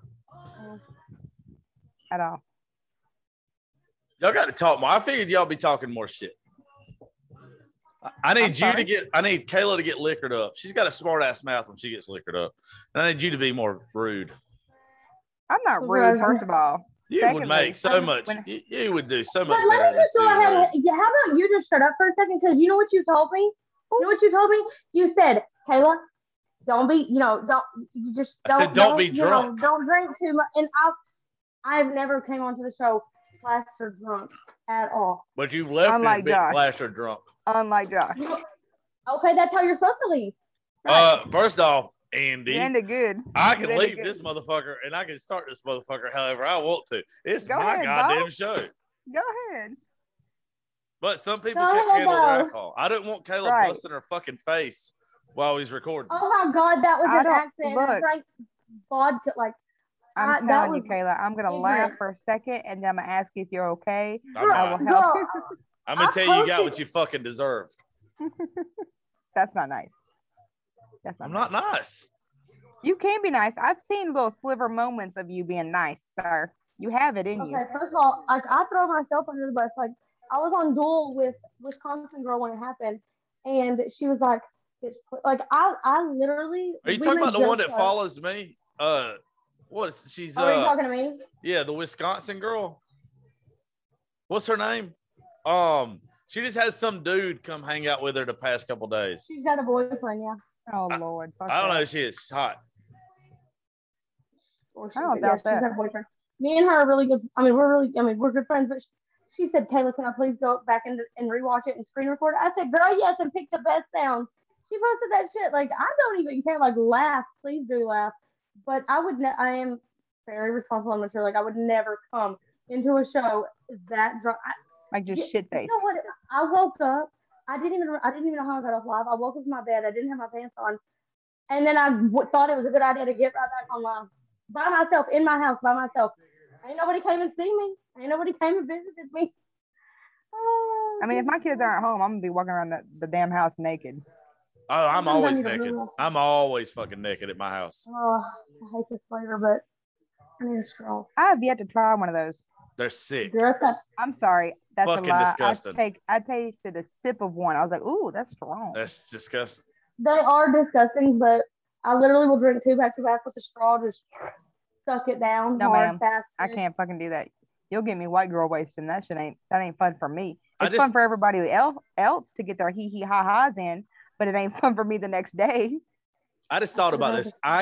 At all. Y'all got to talk more. I figured y'all be talking more shit. I need Kayla to get liquored up. She's got a smart ass mouth when she gets liquored up. And I need you to be more rude. I'm not rude, first of all. You would make so much. You would do so much. Let me just go ahead. How about you just shut up for a second? Because you know what you told me? You said, Kayla, don't be, don't be drunk. Don't drink too much. And I've never came onto the show plastered drunk at all. But you've left me plastered drunk. Unlike Josh. Okay, that's how you're supposed to leave. Right. First off, Andy. You ended good. I can leave this motherfucker and I can start this motherfucker however I want to. It's my goddamn show. Go ahead. But some people can't handle their alcohol. I don't want Kayla busting her fucking face while he's recording. Oh my God, that was an accident. Look, it's like vodka, I'm telling you, Kayla, I'm going to laugh for a second and then I'm going to ask you if you're okay. I will help you. I'm going to tell you got what you fucking deserve. That's not nice. I'm not nice. You can be nice. I've seen little sliver moments of you being nice, sir. You have it in you. Okay, first of all, I throw myself under the bus. I was on duel with Wisconsin girl when it happened, and she was like, I literally. Are you talking about the one that follows me? She's? Are you talking to me? Yeah, the Wisconsin girl. What's her name? She just had some dude come hang out with her the past couple days. She's got a boyfriend, yeah. Oh Lord. I don't know if she is. She's hot. I don't doubt that. She's got a boyfriend. Me and her are really good. We're good friends, but she said, Kayla, can I please go back and rewatch it and screen record it? I said, girl, yes, and pick the best sound. She posted that shit. I don't even care. Laugh. Please do laugh. But I am very responsible and mature. I would never come into a show that drunk. Just shit faced. You know what? I woke up. I didn't even know how I got off live. I woke up in my bed. I didn't have my pants on. And then I thought it was a good idea to get right back on live. By myself, in my house, by myself. Ain't nobody came and see me. Ain't nobody came and visited me. I mean, if my kids aren't home, I'm gonna be walking around the damn house naked. Oh, I'm Sometimes I always need a naked. real- I'm always fucking naked at my house. Oh, I hate this flavor, but I need a straw. I have yet to try one of those. They're sick. Girl, that's I'm sorry, that's Fucking a lie. disgusting. I tasted a sip of one. I was like, ooh, that's strong. That's disgusting. They are disgusting, but I literally will drink 2 back to back with a straw, just suck it down No, hard, ma'am. fast. I can't fucking do that. You'll get me white girl wasting. That ain't fun for me. I It's just- fun for everybody else to get their hee ha ha's in, but it ain't fun for me the next day. I just thought about this. I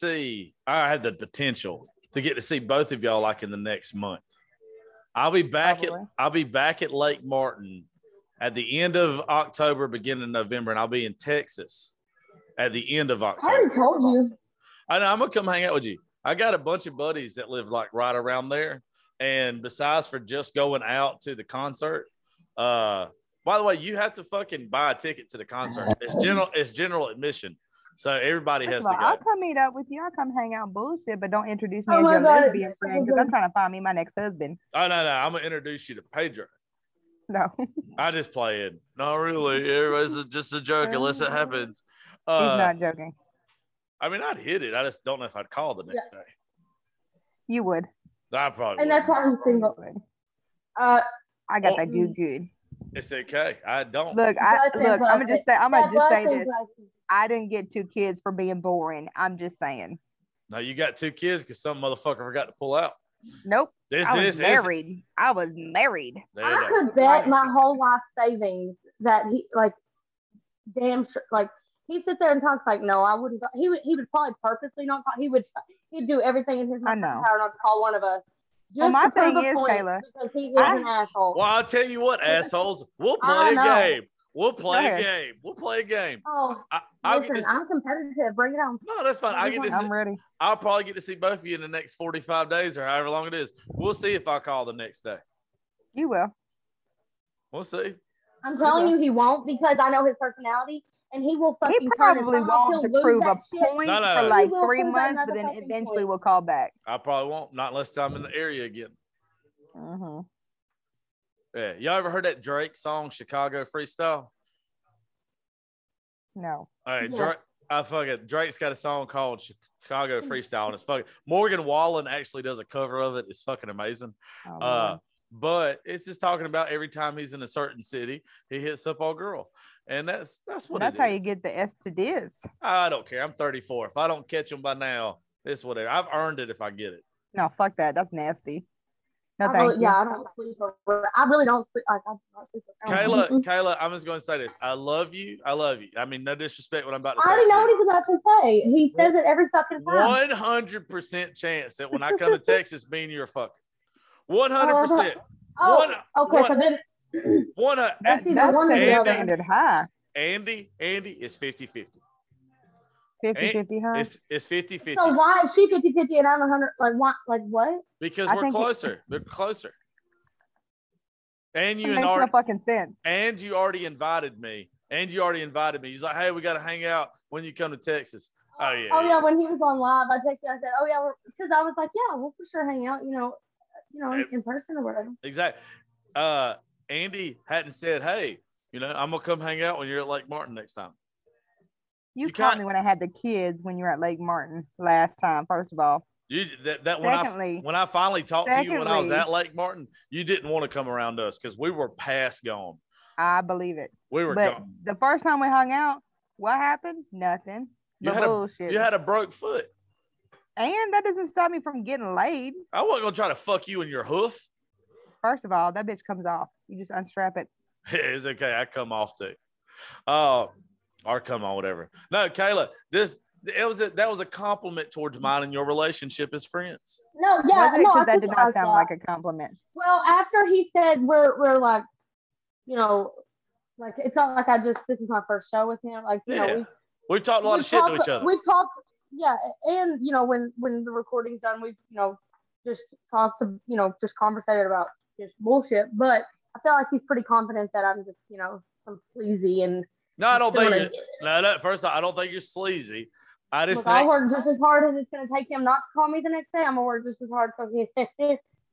have the potential to get to see both of y'all like in the next month. I'll be back at Lake Martin at the end of October, beginning of November, and I'll be in Texas at the end of I October. already told you. I know I'm gonna come hang out with you. I got a bunch of buddies that live like right around there. And besides for just going out to the concert, by the way, you have to fucking buy a ticket to the concert. It's general admission. So everybody has to go. I'll come meet up with you. I'll come hang out and bullshit, but don't introduce me Oh as my your God, lesbian it's friend so because I'm good. trying to find me my next husband. Oh no, I'm gonna introduce you to Pedro. No. I just play it. Not really. Everybody's just a joke unless it happens. He's not joking. I mean, I'd hit it. I just don't know if I'd call the next day. You would. I probably And would. that's why I'm single. Would. Uh, I got Oh. that good. It's okay. I don't. Look, I'm gonna just say this. this. I didn't get 2 kids for being boring. I'm just saying. No, you got 2 kids because some motherfucker forgot to pull out. Nope. This I is was married. I was married. I could bet my whole life savings that he like damn sure like he'd sit there and talk like no I wouldn't he would probably purposely not talk he'd do everything in his I know. power not to call one of us just Well, my to prove thing a is, point Kayla, because he is an asshole. Well, I'll tell you what, assholes. We'll I play a know. game. We'll play Go a ahead. game. We'll play a game. Oh, I'll get listen, to see, I'm competitive. Bring it on. no, that's fine. I get to I'm see, ready. I'll probably get to see both of you in the next 45 days or however long it is. We'll see if I call the next day. You will. We'll see. I'm telling you, he won't because I know his personality, and he will fucking. He probably won't to prove a point No, no. for like He will 3 prove months, but another then fucking eventually point. we'll call back. I probably won't, not unless I'm in the area again. Mm-hmm. Yeah. Y'all ever heard that Drake song, Chicago Freestyle? No. All right, Yeah. Drake's got a song called Chicago Freestyle, and it's fucking Morgan Wallen actually does a cover of it. It's fucking amazing. Oh, Lord. But it's just talking about every time he's in a certain city, he hits up our girl, and that's what That's it how is. you get the S to this. I don't care. I'm 34. If I don't catch them by now, it's whatever. I've earned it if I get it. No, fuck that. That's nasty. No, I thank really, you. yeah, I don't sleep over. I really don't sleep. Like, I don't sleep over. Kayla, I'm just going to say this. I love you. I mean, no disrespect what I'm about to I say. already know to what he's about to say. He says it every fucking time. 100% chance that when I come to Texas, me and you are fucking. 100%. Oh, okay. So then, That, either that's one or the the other. standard high. Andy is 50-50. 50-50, huh? It's 50-50 so why is she 50-50 and I'm 100? Like what? Like what? because I we're think it- closer. We're closer. And It you makes and no Art, fucking sense. and you already invited me. He's like, hey, we got to hang out when you come to Texas. Oh yeah. Oh yeah, when he was on live, I texted you. I said, "Oh yeah," because I was like, "Yeah, we'll for sure hang out." In person or whatever. Exactly. Andy hadn't said, hey, I'm gonna come hang out when you're at Lake Martin next time. You You caught can't- me when I had the kids when you were at Lake Martin last time, first of all. When I finally talked to you when I was Secondly- at Lake Martin, you didn't want to come around us because we were past gone. I believe it. We were But gone. the first time we hung out, what happened? Nothing. You But bullshit. had a broke foot. And that doesn't stop me from getting laid. I wasn't gonna try to fuck you in your hoof. First of all, that bitch comes off. You just unstrap it. It's okay. I come off too. Or come on, whatever. No, Kayla, that was a compliment towards mine and your relationship as friends. No, yeah, Was it? no, 'Cause I that took did it not like sound that. like a compliment. Well, after he said we're like, like it's not like this is my first show with him. Like, Yeah. We've talked a lot of shit to each other. We've talked, yeah, and when the recording's done, we've just talked to just conversated about just bullshit. But I feel like he's pretty confident that I'm just some sleazy and. No, I don't think doing you're. No, first off, I don't think you're sleazy. I just Look, I'll think work just as hard as it's going to take him not to call me the next day. I'm going to work just as hard so he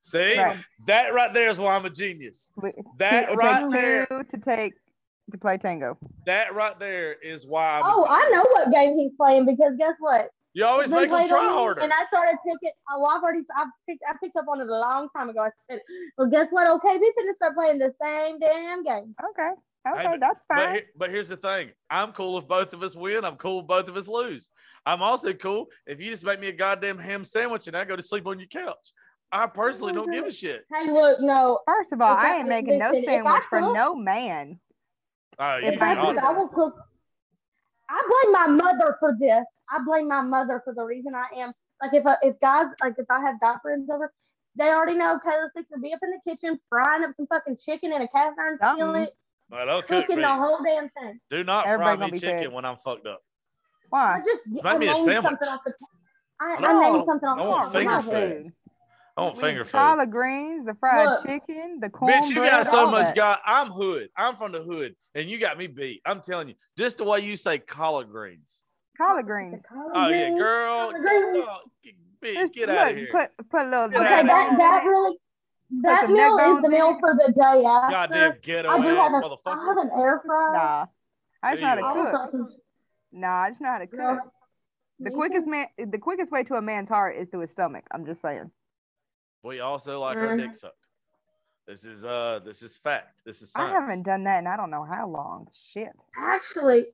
See, Right. that right there is why I'm a genius. That It right takes there, two to play tango. that right there is why I'm. Oh, I know what game he's playing because guess what? You always He's been make them playing on try me, harder. and I started picking. Oh, I picked up on it a long time ago. I said, well, guess what? Okay, we finna start playing the same damn game. Okay. Okay, Hey, that's fine. But here's the thing. I'm cool if both of us win. I'm cool if both of us lose. I'm also cool if you just make me a goddamn ham sandwich and I go to sleep on your couch. I personally don't give a shit. Hey, look, no. First of all, If I ain't making no listen, if I sandwich for cook- no man. Oh, If you I got cook, it. I will cook. I blame my mother for this. I blame my mother for the reason I am. Like if I have guy friends over, they already know Taylor Swift will be up in the kitchen frying up some fucking chicken in a cast iron skillet, Well, don't cook cooking me. the whole damn thing. Do not Everybody fry gonna me be chicken fed. when I'm fucked up. Why? make me a named sandwich. something off the. I No, named something off I the want top of my finger head. food. I want We finger eat food. collard greens, the fried Look. chicken, the Bitch, cornbread. you got so all much that. God. I'm hood. I'm from the hood, and you got me beat. I'm telling you, just the way you say collard greens. Collard greens. Oh yeah, girl. Collard greens. No, Just get out of look, here. Put a little. Get Okay, outta neck here. that really. That some meal neck is bones the in meal it. for the day after. Goddamn ghetto I do ass have I motherfucker. have an air fryer. Nah, I just know how There to you I cook. also- Nah, I just know how to cook. Yeah. The Me quickest way to a man's heart is through his stomach. I'm just saying. We also like our dick sucked. This is fact. This is I science. haven't done that in I don't know how long. Shit. Actually,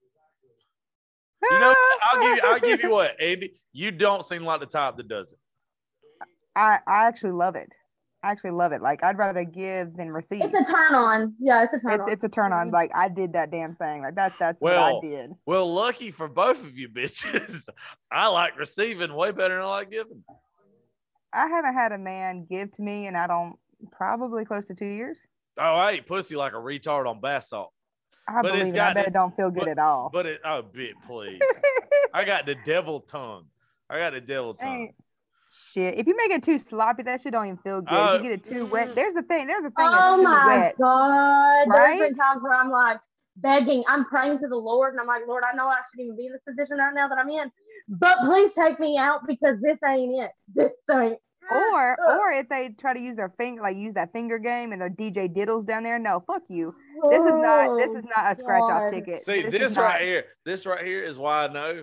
You know, I'll give you what, Andy. You don't seem like the type that does it. I actually love it. I actually love it. Like I'd rather give than receive. it's a turn on. Yeah, it's a turn on. It's a turn on. Like I did that damn thing. Like that's what Well, I did. Well, lucky for both of you bitches. I like receiving way better than I like giving. I haven't had a man give to me, and I don't probably close to 2 years. Oh, I ate pussy like a retard on bath salt. I But it's believe it. got I bet it don't feel good at all. But please. I got the devil tongue. Ain't shit. If you make it too sloppy, that shit don't even feel good. If you get it too wet, there's the thing. There's a thing Oh that's too my wet. God. Right? There's been times where I'm like begging, I'm praying to the Lord, and I'm like, Lord, I know I shouldn't even be in this position right now that I'm in, but please take me out because this ain't it. This ain't. Or if they try to use their finger, like use that finger game, and their DJ diddles down there. No, fuck you. This is not a scratch off God. ticket. See, is this not- right here. This right here is why I know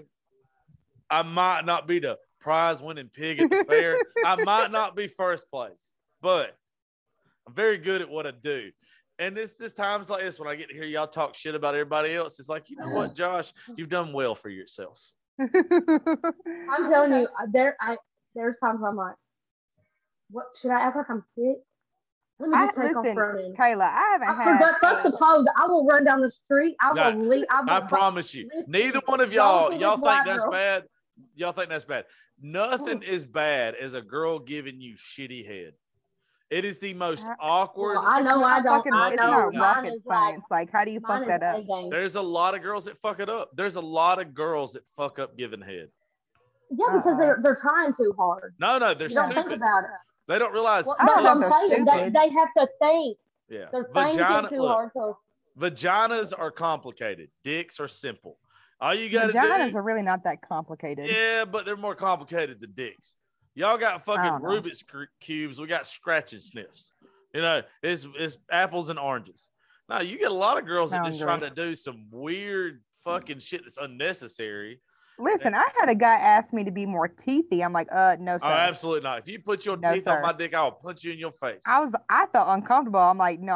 I might not be the prize winning pig at the fair. I might not be first place, but I'm very good at what I do. And this times like this when I get to hear y'all talk shit about everybody else, it's like, you know what, Josh, you've done well for yourselves. I'm telling you, there's times where I'm like, what should I act like I'm sick? Let me just take off listen, running. Kayla, I haven't I had. forgot fuck the clothes. I will run down the street. I Nah, will leave. I promise you, neither one of y'all think that's bad. Y'all think that's bad. Nothing is bad as a girl giving you shitty head. It is the most awkward. Well, I know I don't. Fucking, I it's know. not Mine rocket is like, science. Like, how do you mine fuck is that up? A-game. There's a lot of girls that fuck it up. There's a lot of girls that fuck up giving head. Yeah, because they're trying too hard. No, they're You don't think stupid. about it. They don't realize. Well, I don't that's know what I'm if they're saying. stupid. They have to think. Yeah, They're thinking too hard. So vaginas are complicated. Dicks are simple. All you got to Vaginas do. are really not that complicated. Yeah, but they're more complicated than dicks. Y'all got fucking don't know. Rubik's cubes. We got scratch and sniffs. You know, it's apples and oranges. Now you get a lot of girls that just trying to do some weird fucking shit that's unnecessary. Listen, I had a guy ask me to be more teethy. I'm like, no, sir. Oh, absolutely not. If you put your teeth on sir. my dick, I'll punch you in your face. I felt uncomfortable. I'm like, no,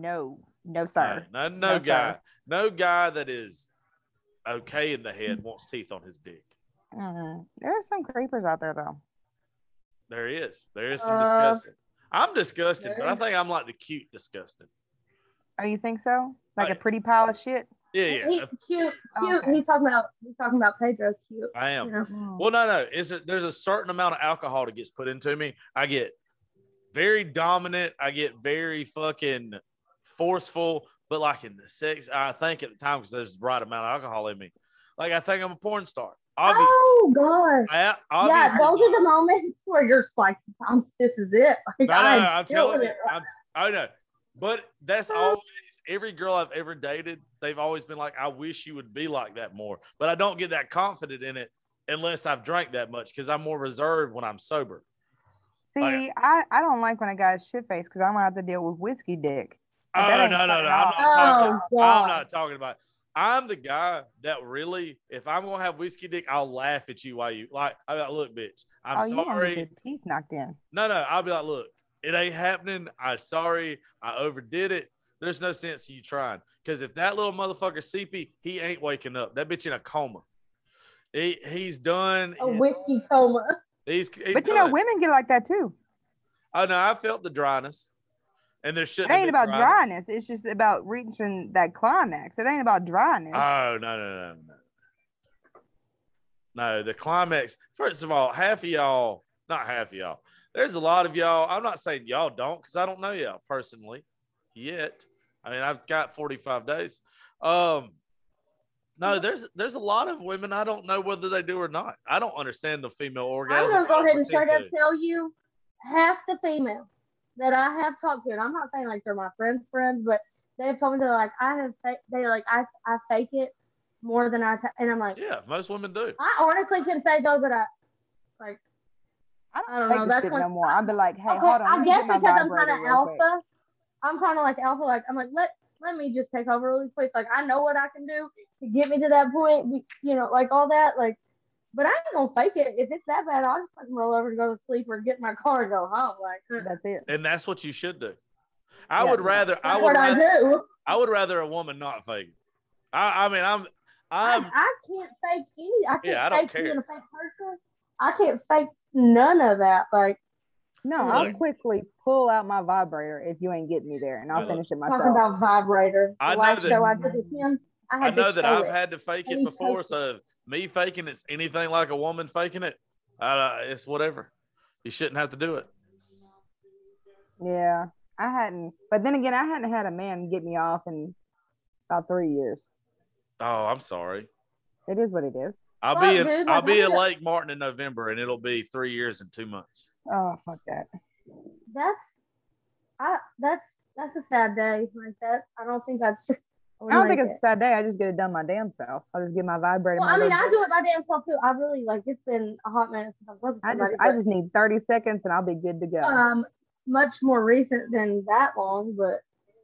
no, sir. No sir. guy. No guy that is okay in the head wants teeth on his dick. There are some creepers out there, though. There is. There is some disgusting. I'm disgusted, but I think I'm like the cute disgusting. Oh, you think so? Like a Right. pretty pile of shit? Yeah. He, cute. Okay. He's talking about Pedro. Cute. I am. You know? Well, no. There's a certain amount of alcohol that gets put into me. I get very dominant. I get very fucking forceful. But like in the sex, I think at the time, because there's the right amount of alcohol in me, like I think I'm a porn star. Obviously. Oh gosh. Yeah, Those are the moments where you're like, this is it. Like, I'm telling you. it. I know. But that's always every girl I've ever dated, they've always been like, I wish you would be like that more. But I don't get that confident in it unless I've drank that much because I'm more reserved when I'm sober. See, Like, I don't like when a guy's shit faced because I'm gonna have to deal with whiskey dick. But oh that no, ain't no, no! fun at I'm all. not talking. Oh, I'm God. not talking about. I'm the guy that really, if I'm gonna have whiskey dick, I'll laugh at you while you like. I got look, bitch. I'm Oh, you gonna get sorry. your teeth knocked in. No, I'll be like, look, it ain't happening. I'm sorry. I overdid it. There's no sense in you trying. Because if that little motherfucker CP, he ain't waking up. That bitch in a coma. He's done. A whiskey coma. He's But you done. know, women get like that too. Oh no, I felt the dryness. And there It shouldn't have ain't been about dryness. It's just about reaching that climax. It ain't about dryness. Oh, no. No, the climax. First of all, half of y'all, not half of y'all. There's a lot of y'all. I'm not saying y'all don't, because I don't know y'all personally yet. I mean, I've got 45 days. No, there's a lot of women I don't know whether they do or not. I don't understand the female orgasm. I'm gonna go ahead and straight up tell you, half the females that I have talked to, and I'm not saying like they're my friends' friends, but they've told me they're like, I fake it more than and I'm like, yeah, most women do. I honestly can say though that I don't know. That's shit when, no more. I'll be like, hey, okay, hold on. I guess let me get my because I'm vibrator kind of real quick. alpha. I'm kind of like alpha. Like I'm like, let me just take over really quick. Like I know what I can do to get me to that point. You know, like all that. Like, but I ain't gonna fake it. If it's that bad, I'll just fucking roll over and go to sleep or get in my car and go home. Like That's it. And that's what you should do. Yeah, I would rather do. I would rather a woman not fake it. I mean, I can't fake any. I can't I don't fake care. being a fake person. I can't fake none of that. Like No, I'll quickly pull out my vibrator if you ain't getting me there, and I'll finish it myself. talking about vibrator. The last show I did with him, I know that I've had to fake And it he before. posted So if me faking it's anything like a woman faking it, it's whatever. You shouldn't have to do it. Yeah, I hadn't. But then again, I hadn't had a man get me off in about 3 years. Oh, I'm sorry. It is what it is. I'll be in Lake Martin in November, and it'll be 3 years and 2 months. Oh, fuck that. That's a sad day like that. I don't think that's. I don't think it's a sad day. I just get it done my damn self. I'll just get my vibrator. Well, I mean, I do it my damn self too. I really like. It's been a hot minute since I've looked at somebody. I just need 30 seconds and I'll be good to go. Much more recent than that long, but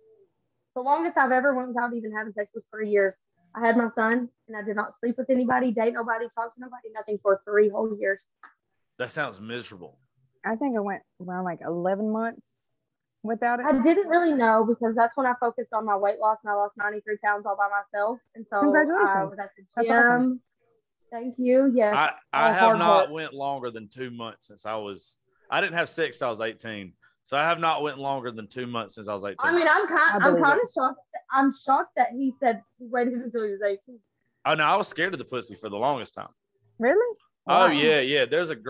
the longest I've ever went without even having sex was 3 years. I had my son, and I did not sleep with anybody, date nobody, talk to nobody, nothing for 3 whole years. That sounds miserable. I think I went around like 11 months without it. I didn't really know because that's when I focused on my weight loss, and I lost 93 pounds all by myself. And so Congratulations. I was at the That's gym. awesome. Thank you. Yes. I have not went longer than 2 months since I didn't have sex till I was 18. So I have not went longer than 2 months since I was 18. I mean, I'm kind of shocked. I'm shocked that he said he waited until he was 18. Oh no, I was scared of the pussy for the longest time. Really? Wow. Oh yeah. There was a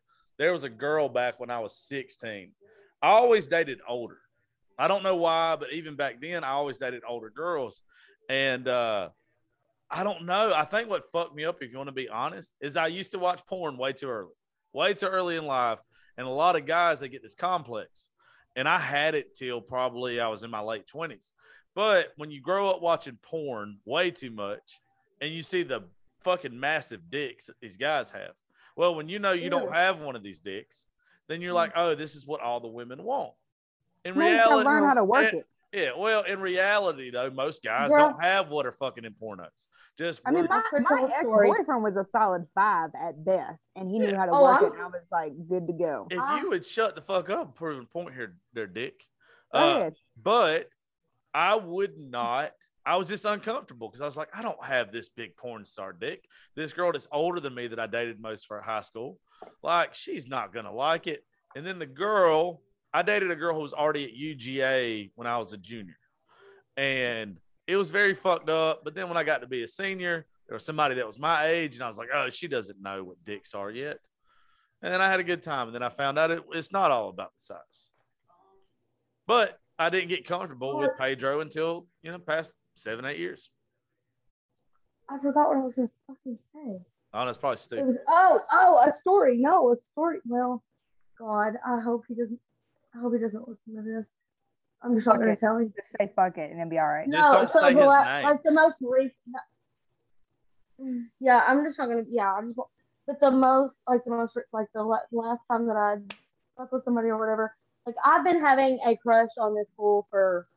girl back when I was 16. I always dated older. I don't know why, but even back then, I always dated older girls. And I don't know. I think what fucked me up, if you want to be honest, is I used to watch porn way too early in life. And a lot of guys, they get this complex. And I had it till probably I was in my late 20s. But when you grow up watching porn way too much and you see the fucking massive dicks that these guys have, well, when you know you don't have one of these dicks, then you're like, oh, this is what all the women want. In reality, learn how to work it. Yeah, well, in reality, though, most guys don't have what are fucking in pornos. I mean, my ex-boyfriend was a solid 5 at best, and he knew how to work it, and I was like, good to go. If you would shut the fuck up, proving a point here, there, Dick. Go ahead. But I would not. I was just uncomfortable because I was like, I don't have this big porn star dick. This girl that's older than me that I dated most for high school, like, she's not going to like it. And then I dated a girl who was already at UGA when I was a junior. And it was very fucked up. But then when I got to be a senior, there was somebody that was my age, and I was like, oh, she doesn't know what dicks are yet. And then I had a good time. And then I found out it's not all about the size. But I didn't get comfortable with Pedro until, past 7-8 years. I forgot what I was going to fucking say. Oh, that's probably stupid. A story. No, a story. Well, God, I hope he doesn't listen to this. I'm just not going to tell him. Just say fuck it and it'll be all right. Just don't say his name. Like the most recent. Yeah, I'm just not going to. Yeah, but the last time that I fuck with somebody or whatever. Like, I've been having a crush on this fool for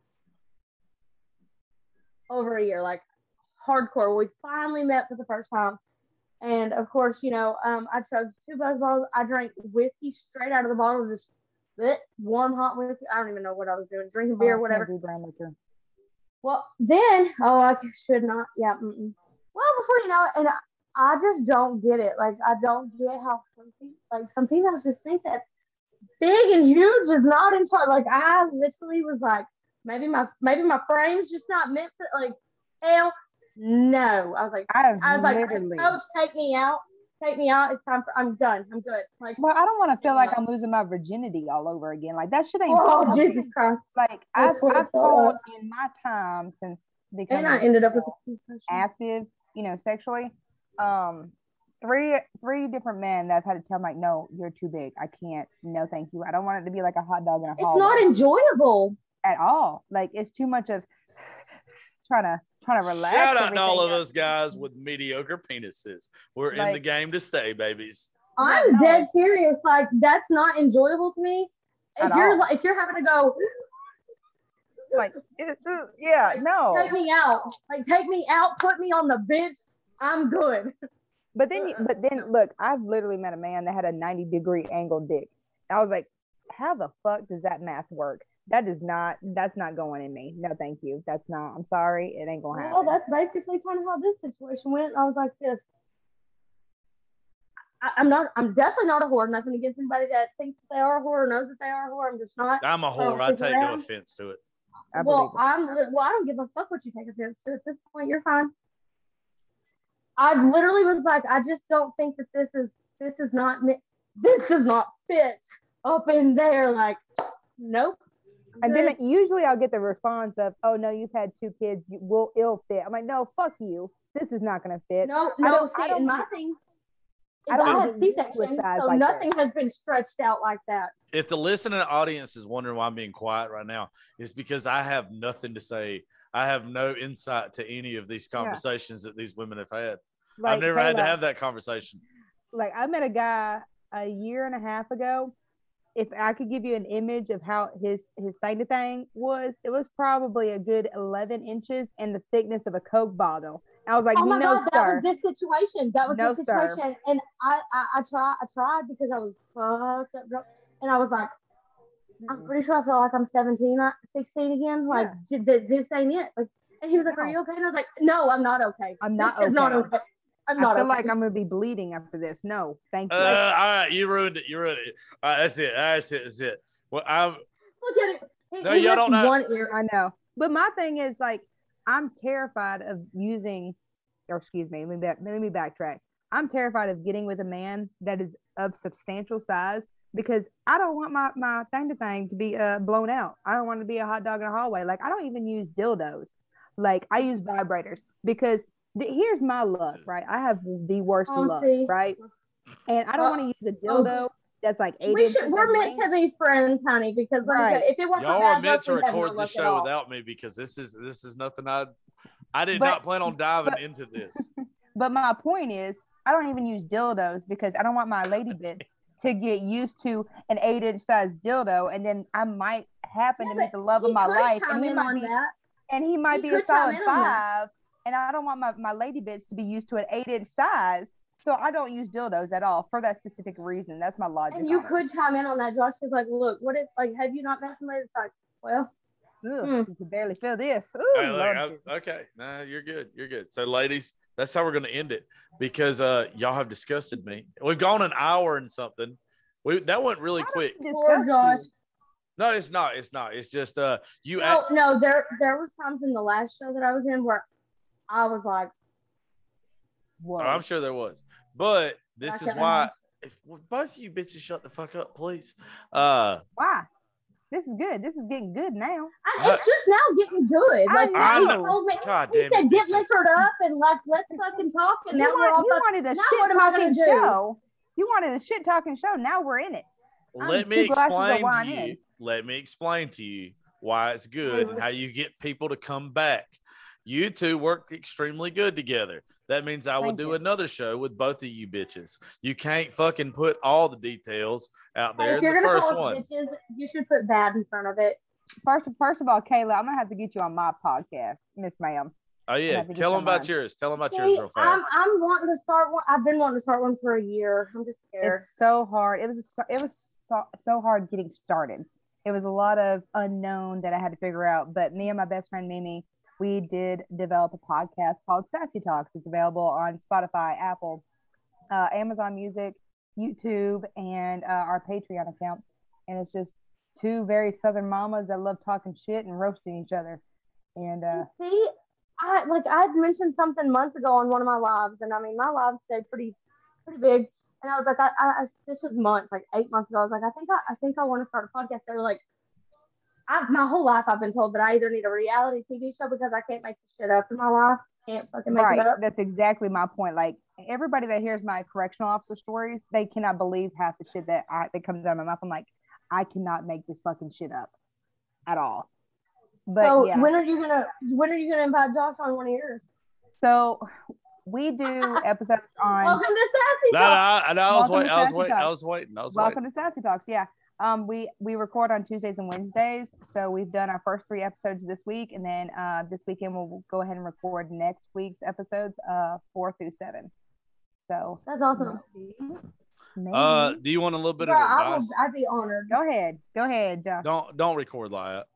over a year, like hardcore. We finally met for the first time. And of course, I chose 2 buzz balls. I drank whiskey straight out of the bottle, just warm, hot whiskey. I don't even know what I was doing, drinking beer, whatever. Do brown liquor. Well, then, I should not. Yeah. Well, before you know it, and I just don't get it. Like, I don't get how some people just think that big and huge is not in charge. Like, I literally was like, maybe my frame's just not meant for, like, hell no. I was like, coach, take me out. It's time I'm done. I'm good. Like, well, I don't want to feel like I'm losing my virginity all over again. Like, that shit ain't. Oh, Jesus Christ! Like, I've told in my time since becoming, and I ended up with active, sexually, 3 different men that I've had to tell them, like, no, you're too big. I can't. No, thank you. I don't want it to be like a hot dog in a hallway. It's not enjoyable at all. Like, it's too much of trying to relax. Shout out to all of us guys with mediocre penises. We're in the game to stay, babies. I'm dead serious. Like, that's not enjoyable to me. If you're having to go, like, yeah, no, take me out. Like, take me out. Put me on the bench. I'm good. But then look, I've literally met a man that had a 90-degree angle dick. I was like, how the fuck does that math work? That's not going in me. No, thank you. That's not, I'm sorry. It ain't going to happen. Well, that's basically kind of how this situation went. I was like this. I'm definitely not a whore. Nothing against anybody that thinks that they are a whore or knows that they are a whore. I'm just not. I'm a whore. I take no offense to it. I don't give a fuck what you take offense to. At this point, you're fine. I literally was like, I just don't think that this does not fit up in there. Like, nope. And then usually I'll get the response of, oh, no, you've had 2 kids. It'll fit. I'm like, no, fuck you. This is not going to fit. No, see, my thing, I have C-section, so like nothing has been stretched out like that. If the listening audience is wondering why I'm being quiet right now, it's because I have nothing to say. I have no insight to any of these conversations that these women have had. Like, I've never had to have that conversation. Like, I met a guy a year and a half ago. If I could give you an image of how his thing was, it was probably a good 11 inches and the thickness of a Coke bottle. I was like, oh my God, sir. That was this situation. Sir. And I tried because I was fucked up. And I was like, I'm pretty sure I feel like I'm 16 again. Like, this ain't it. Like, and he was like, are you okay? And I was like, no, I'm not okay. I'm not okay. I feel like I'm going to be bleeding after this. No, thank you. All right, you ruined it. All right, that's it. Well, look at it. No, y'all don't know. One ear. I know. But my thing is, like, I'm terrified of using, or excuse me, let me backtrack. I'm terrified of getting with a man that is of substantial size because I don't want my thing to be blown out. I don't want to be a hot dog in a hallway. Like, I don't even use dildos. Like, I use vibrators because here's my luck, right? I have the worst luck, right? And I don't want to use a dildo that's like 8 inches. We're meant to be friends, honey, because like I said, if it weren't y'all for bad are meant to luck, record the show without me because this is nothing I did not plan on diving into this. But my point is, I don't even use dildos because I don't want my lady bits to get used to an 8-inch size dildo, and then I might happen to meet the love of my life, and he might be a solid 5. And I don't want my lady bits to be used to an 8-inch size. So I don't use dildos at all for that specific reason. That's my logic. And you could chime in on that, Josh, because like, look, what if, like, have you not met somebody that's like, well, you can barely feel this. Ooh, okay. Nah, you're good. So ladies, that's how we're going to end it because y'all have disgusted me. We've gone an hour and something. That went really quick. Poor Josh. No, it's not. It's just you. No, there was times in the last show that I was in where I was like, whoa. I'm sure there was. But this is why if both of you bitches shut the fuck up, please. Why? This is good. This is getting good now. It's just now getting good. Like, I he told me, he said, get liquored up and like, let's fucking talk. And now we're all wanted a shit talking show. You wanted a shit talking show. Now we're in it. Let me explain to you why it's good and how you get people to come back. You two work extremely good together. that means I will Thank do you. another show with both of you bitches. You can't fucking put all the details out Hey, there if in you're the gonna first call us one. bitches, you should put bad in front of it. First of all, Kayla, I'm gonna have to get you on my podcast, Miss Ma'am. Oh yeah, have to get tell them some about on. yours. Tell them about yours See, real fast. I'm wanting to start one. I've been wanting to start one for a year. I'm just scared. It's so hard. It was so hard getting started. It was a lot of unknown that I had to figure out. But me and my best friend Mimi, we did develop a podcast called Sassy Talks. It's available on Spotify, Apple, Amazon Music, YouTube, and our Patreon account. And it's just two very Southern mamas that love talking shit and roasting each other. And See, I'd mentioned something months ago on one of my lives, and I mean my lives stayed pretty big. And I was like, I this was months, like 8 months ago. I was like, I think I want to start a podcast. They were like, my whole life I've been told that I either need a reality TV show because I can't make this shit up in my life. Can't fucking make it up. That's exactly my point. Like everybody that hears my correctional officer stories, they cannot believe half the shit that comes out of my mouth. I'm like, I cannot make this fucking shit up at all. But so yeah. when are you gonna invite Josh on one of yours? So we do episodes on. Welcome to Sassy Talks. I was waiting. Welcome to Sassy Talks. Yeah. We record on Tuesdays and Wednesdays. So we've done our first 3 episodes this week, and then this weekend we'll go ahead and record next week's episodes 4 through 7. So that's awesome. Do you want a little bit of advice? I'd be honored. Go ahead, Josh. Don't record like that.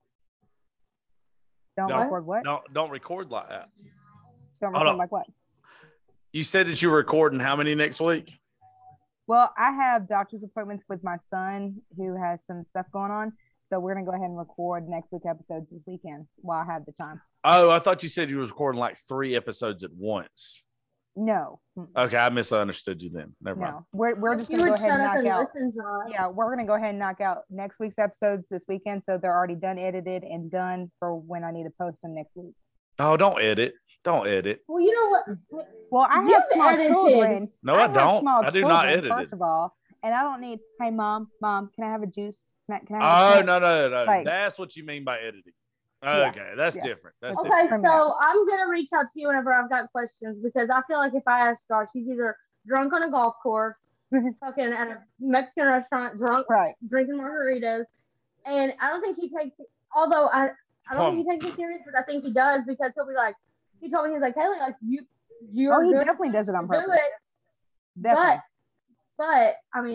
Don't record what? Don't record like that. Don't record like what? You said that you were recording how many next week? Well, I have doctor's appointments with my son who has some stuff going on. So we're going to go ahead and record next week episodes this weekend while I have the time. Oh, I thought you said you were recording like 3 episodes at once. No. Okay, I misunderstood you then. Never mind. No, we're just going to go ahead and knock out. Yeah, we're going to go ahead and knock out next week's episodes this weekend. So they're already done, edited, and done for when I need to post them next week. Oh, don't edit. Don't edit. Well, you know what? Well, I have small children. No, I don't. I do not edit first of all. And I don't need, hey, mom, can I have a juice? Can Oh, I have no. Like, that's what you mean by editing. Okay, that's different. That's okay, different. so I'm going to reach out to you whenever I've got questions because I feel like if I ask Josh, he's either drunk on a golf course, fucking at a Mexican restaurant, drunk, drinking margaritas. And I don't think he takes it, although I don't think he takes it serious, but I think he does because he'll be like, he told me, he's like, Haley, like, you're he definitely does it on purpose. Definitely. But, I mean,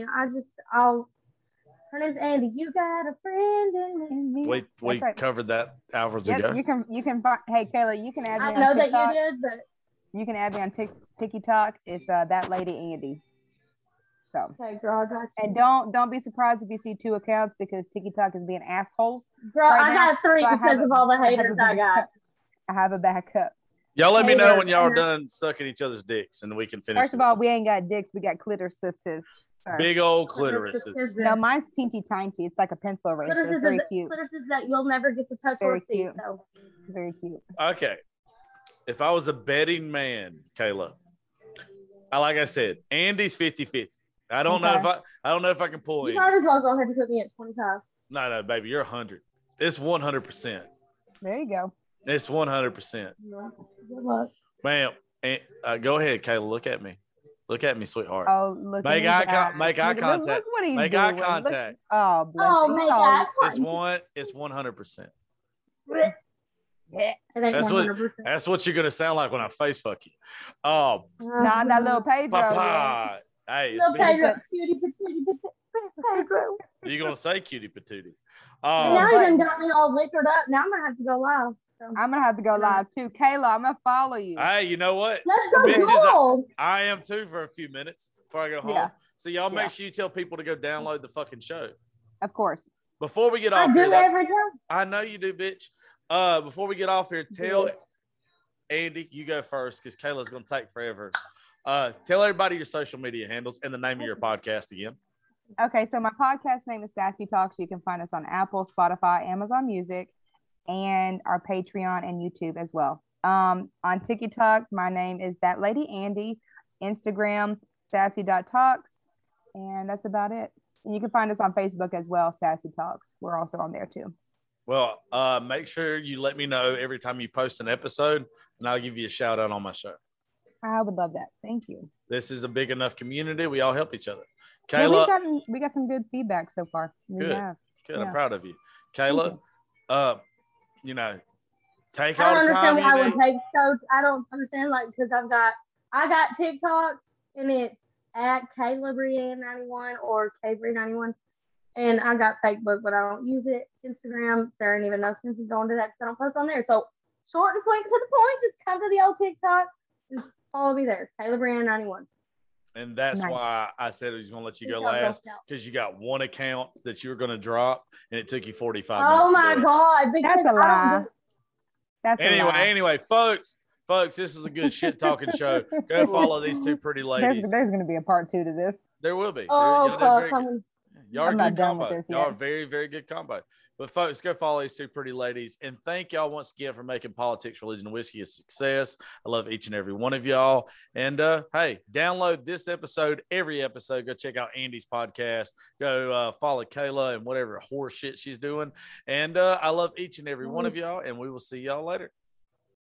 her name's Andy. You got a friend in me. We covered that hours ago. You can find, hey, Kayla, you can add me on know TikTok. That you did, but. You can add me on TikTok. It's that lady Andy. So. Okay, girl, I got you. And don't be surprised if you see 2 accounts because TikTok is being assholes. Girl, I got 3 because of all the haters I got. I have a backup. Y'all let me know when y'all are done sucking each other's dicks and we can finish. First of all, we ain't got dicks. We got clitorises. Big old clitorises. No, mine's teeny tiny. It's like a pencil eraser. It's very cute. Clitorises that you'll never get to touch or see. So. Very cute. Okay. If I was a betting man, Kayla, like I said, Andy's 50-50. I don't know if I can pull in. You might as well go ahead and put me at 25. No, baby, you're 100. It's 100%. There you go. It's 100%. Good luck. Ma'am, go ahead, Kayla. Look at me. Look at me, sweetheart. Oh, look. Make eye contact. Look what he's make doing. eye contact. Look, make eye contact. It's 100%. That's what you're gonna sound like when I face fuck you. Oh, not that little Pedro. Papa. Hey, little Pedro. You're gonna say cutie patootie. Now you done got me all liquored up. Now I'm gonna have to go live. So. I'm gonna have to go live too. Kayla, I'm gonna follow you. Hey, you know what? Let's go. I am too for a few minutes before I go home. Yeah. So y'all make sure you tell people to go download the fucking show. Of course. Before we get off here, every time. I know you do, bitch. Before we get off here, tell Andy, you go first because Kayla's gonna take forever. Tell everybody your social media handles and the name of your podcast again. Okay, so my podcast name is Sassy Talks. You can find us on Apple, Spotify, Amazon Music, and our Patreon and YouTube as well. On TikTok, my name is That Lady Andy. Instagram, sassy.talks, and that's about it. And you can find us on Facebook as well, Sassy Talks. We're also on there too. Well, make sure you let me know every time you post an episode, and I'll give you a shout out on my show. I would love that. Thank you. This is a big enough community. We all help each other. Yeah, Kayla, we got some good feedback so far. Good. Yeah. I'm proud of you. Kayla, you know, take all I the don't time understand why I you would need. take so. I don't understand, like, because I got TikTok and it's at Kayla Brienne 91 or Kaybree 91, and I got Facebook, but I don't use it. Instagram, there ain't even no sense in going to that because I don't post on there. So short and sweet to the point, just come to the old TikTok and follow me there, Kayla Brienne 91. And that's Nice. why I said I was going to let you go Good job, Girl last, Scout. because you got one account that you were going to drop, and it took you 45 Oh minutes. my to do it. God, because That's a I don't lie. do- That's a lie. Anyway, folks, this is a good shit talking show. Go follow these two pretty ladies. There's going to be a part 2 to this. There will be. Oh, Y'all did fuck, very good. Y'all are I'm a not good done with combo. this Y'all yet. are very, very good combo. But folks, go follow these two pretty ladies. And thank y'all once again for making Politics, Religion, and Whiskey a success. I love each and every one of y'all. And hey, download this episode, every episode. Go check out Andy's podcast. Go follow Kayla and whatever horse shit she's doing. And I love each and every one of y'all. And we will see y'all later.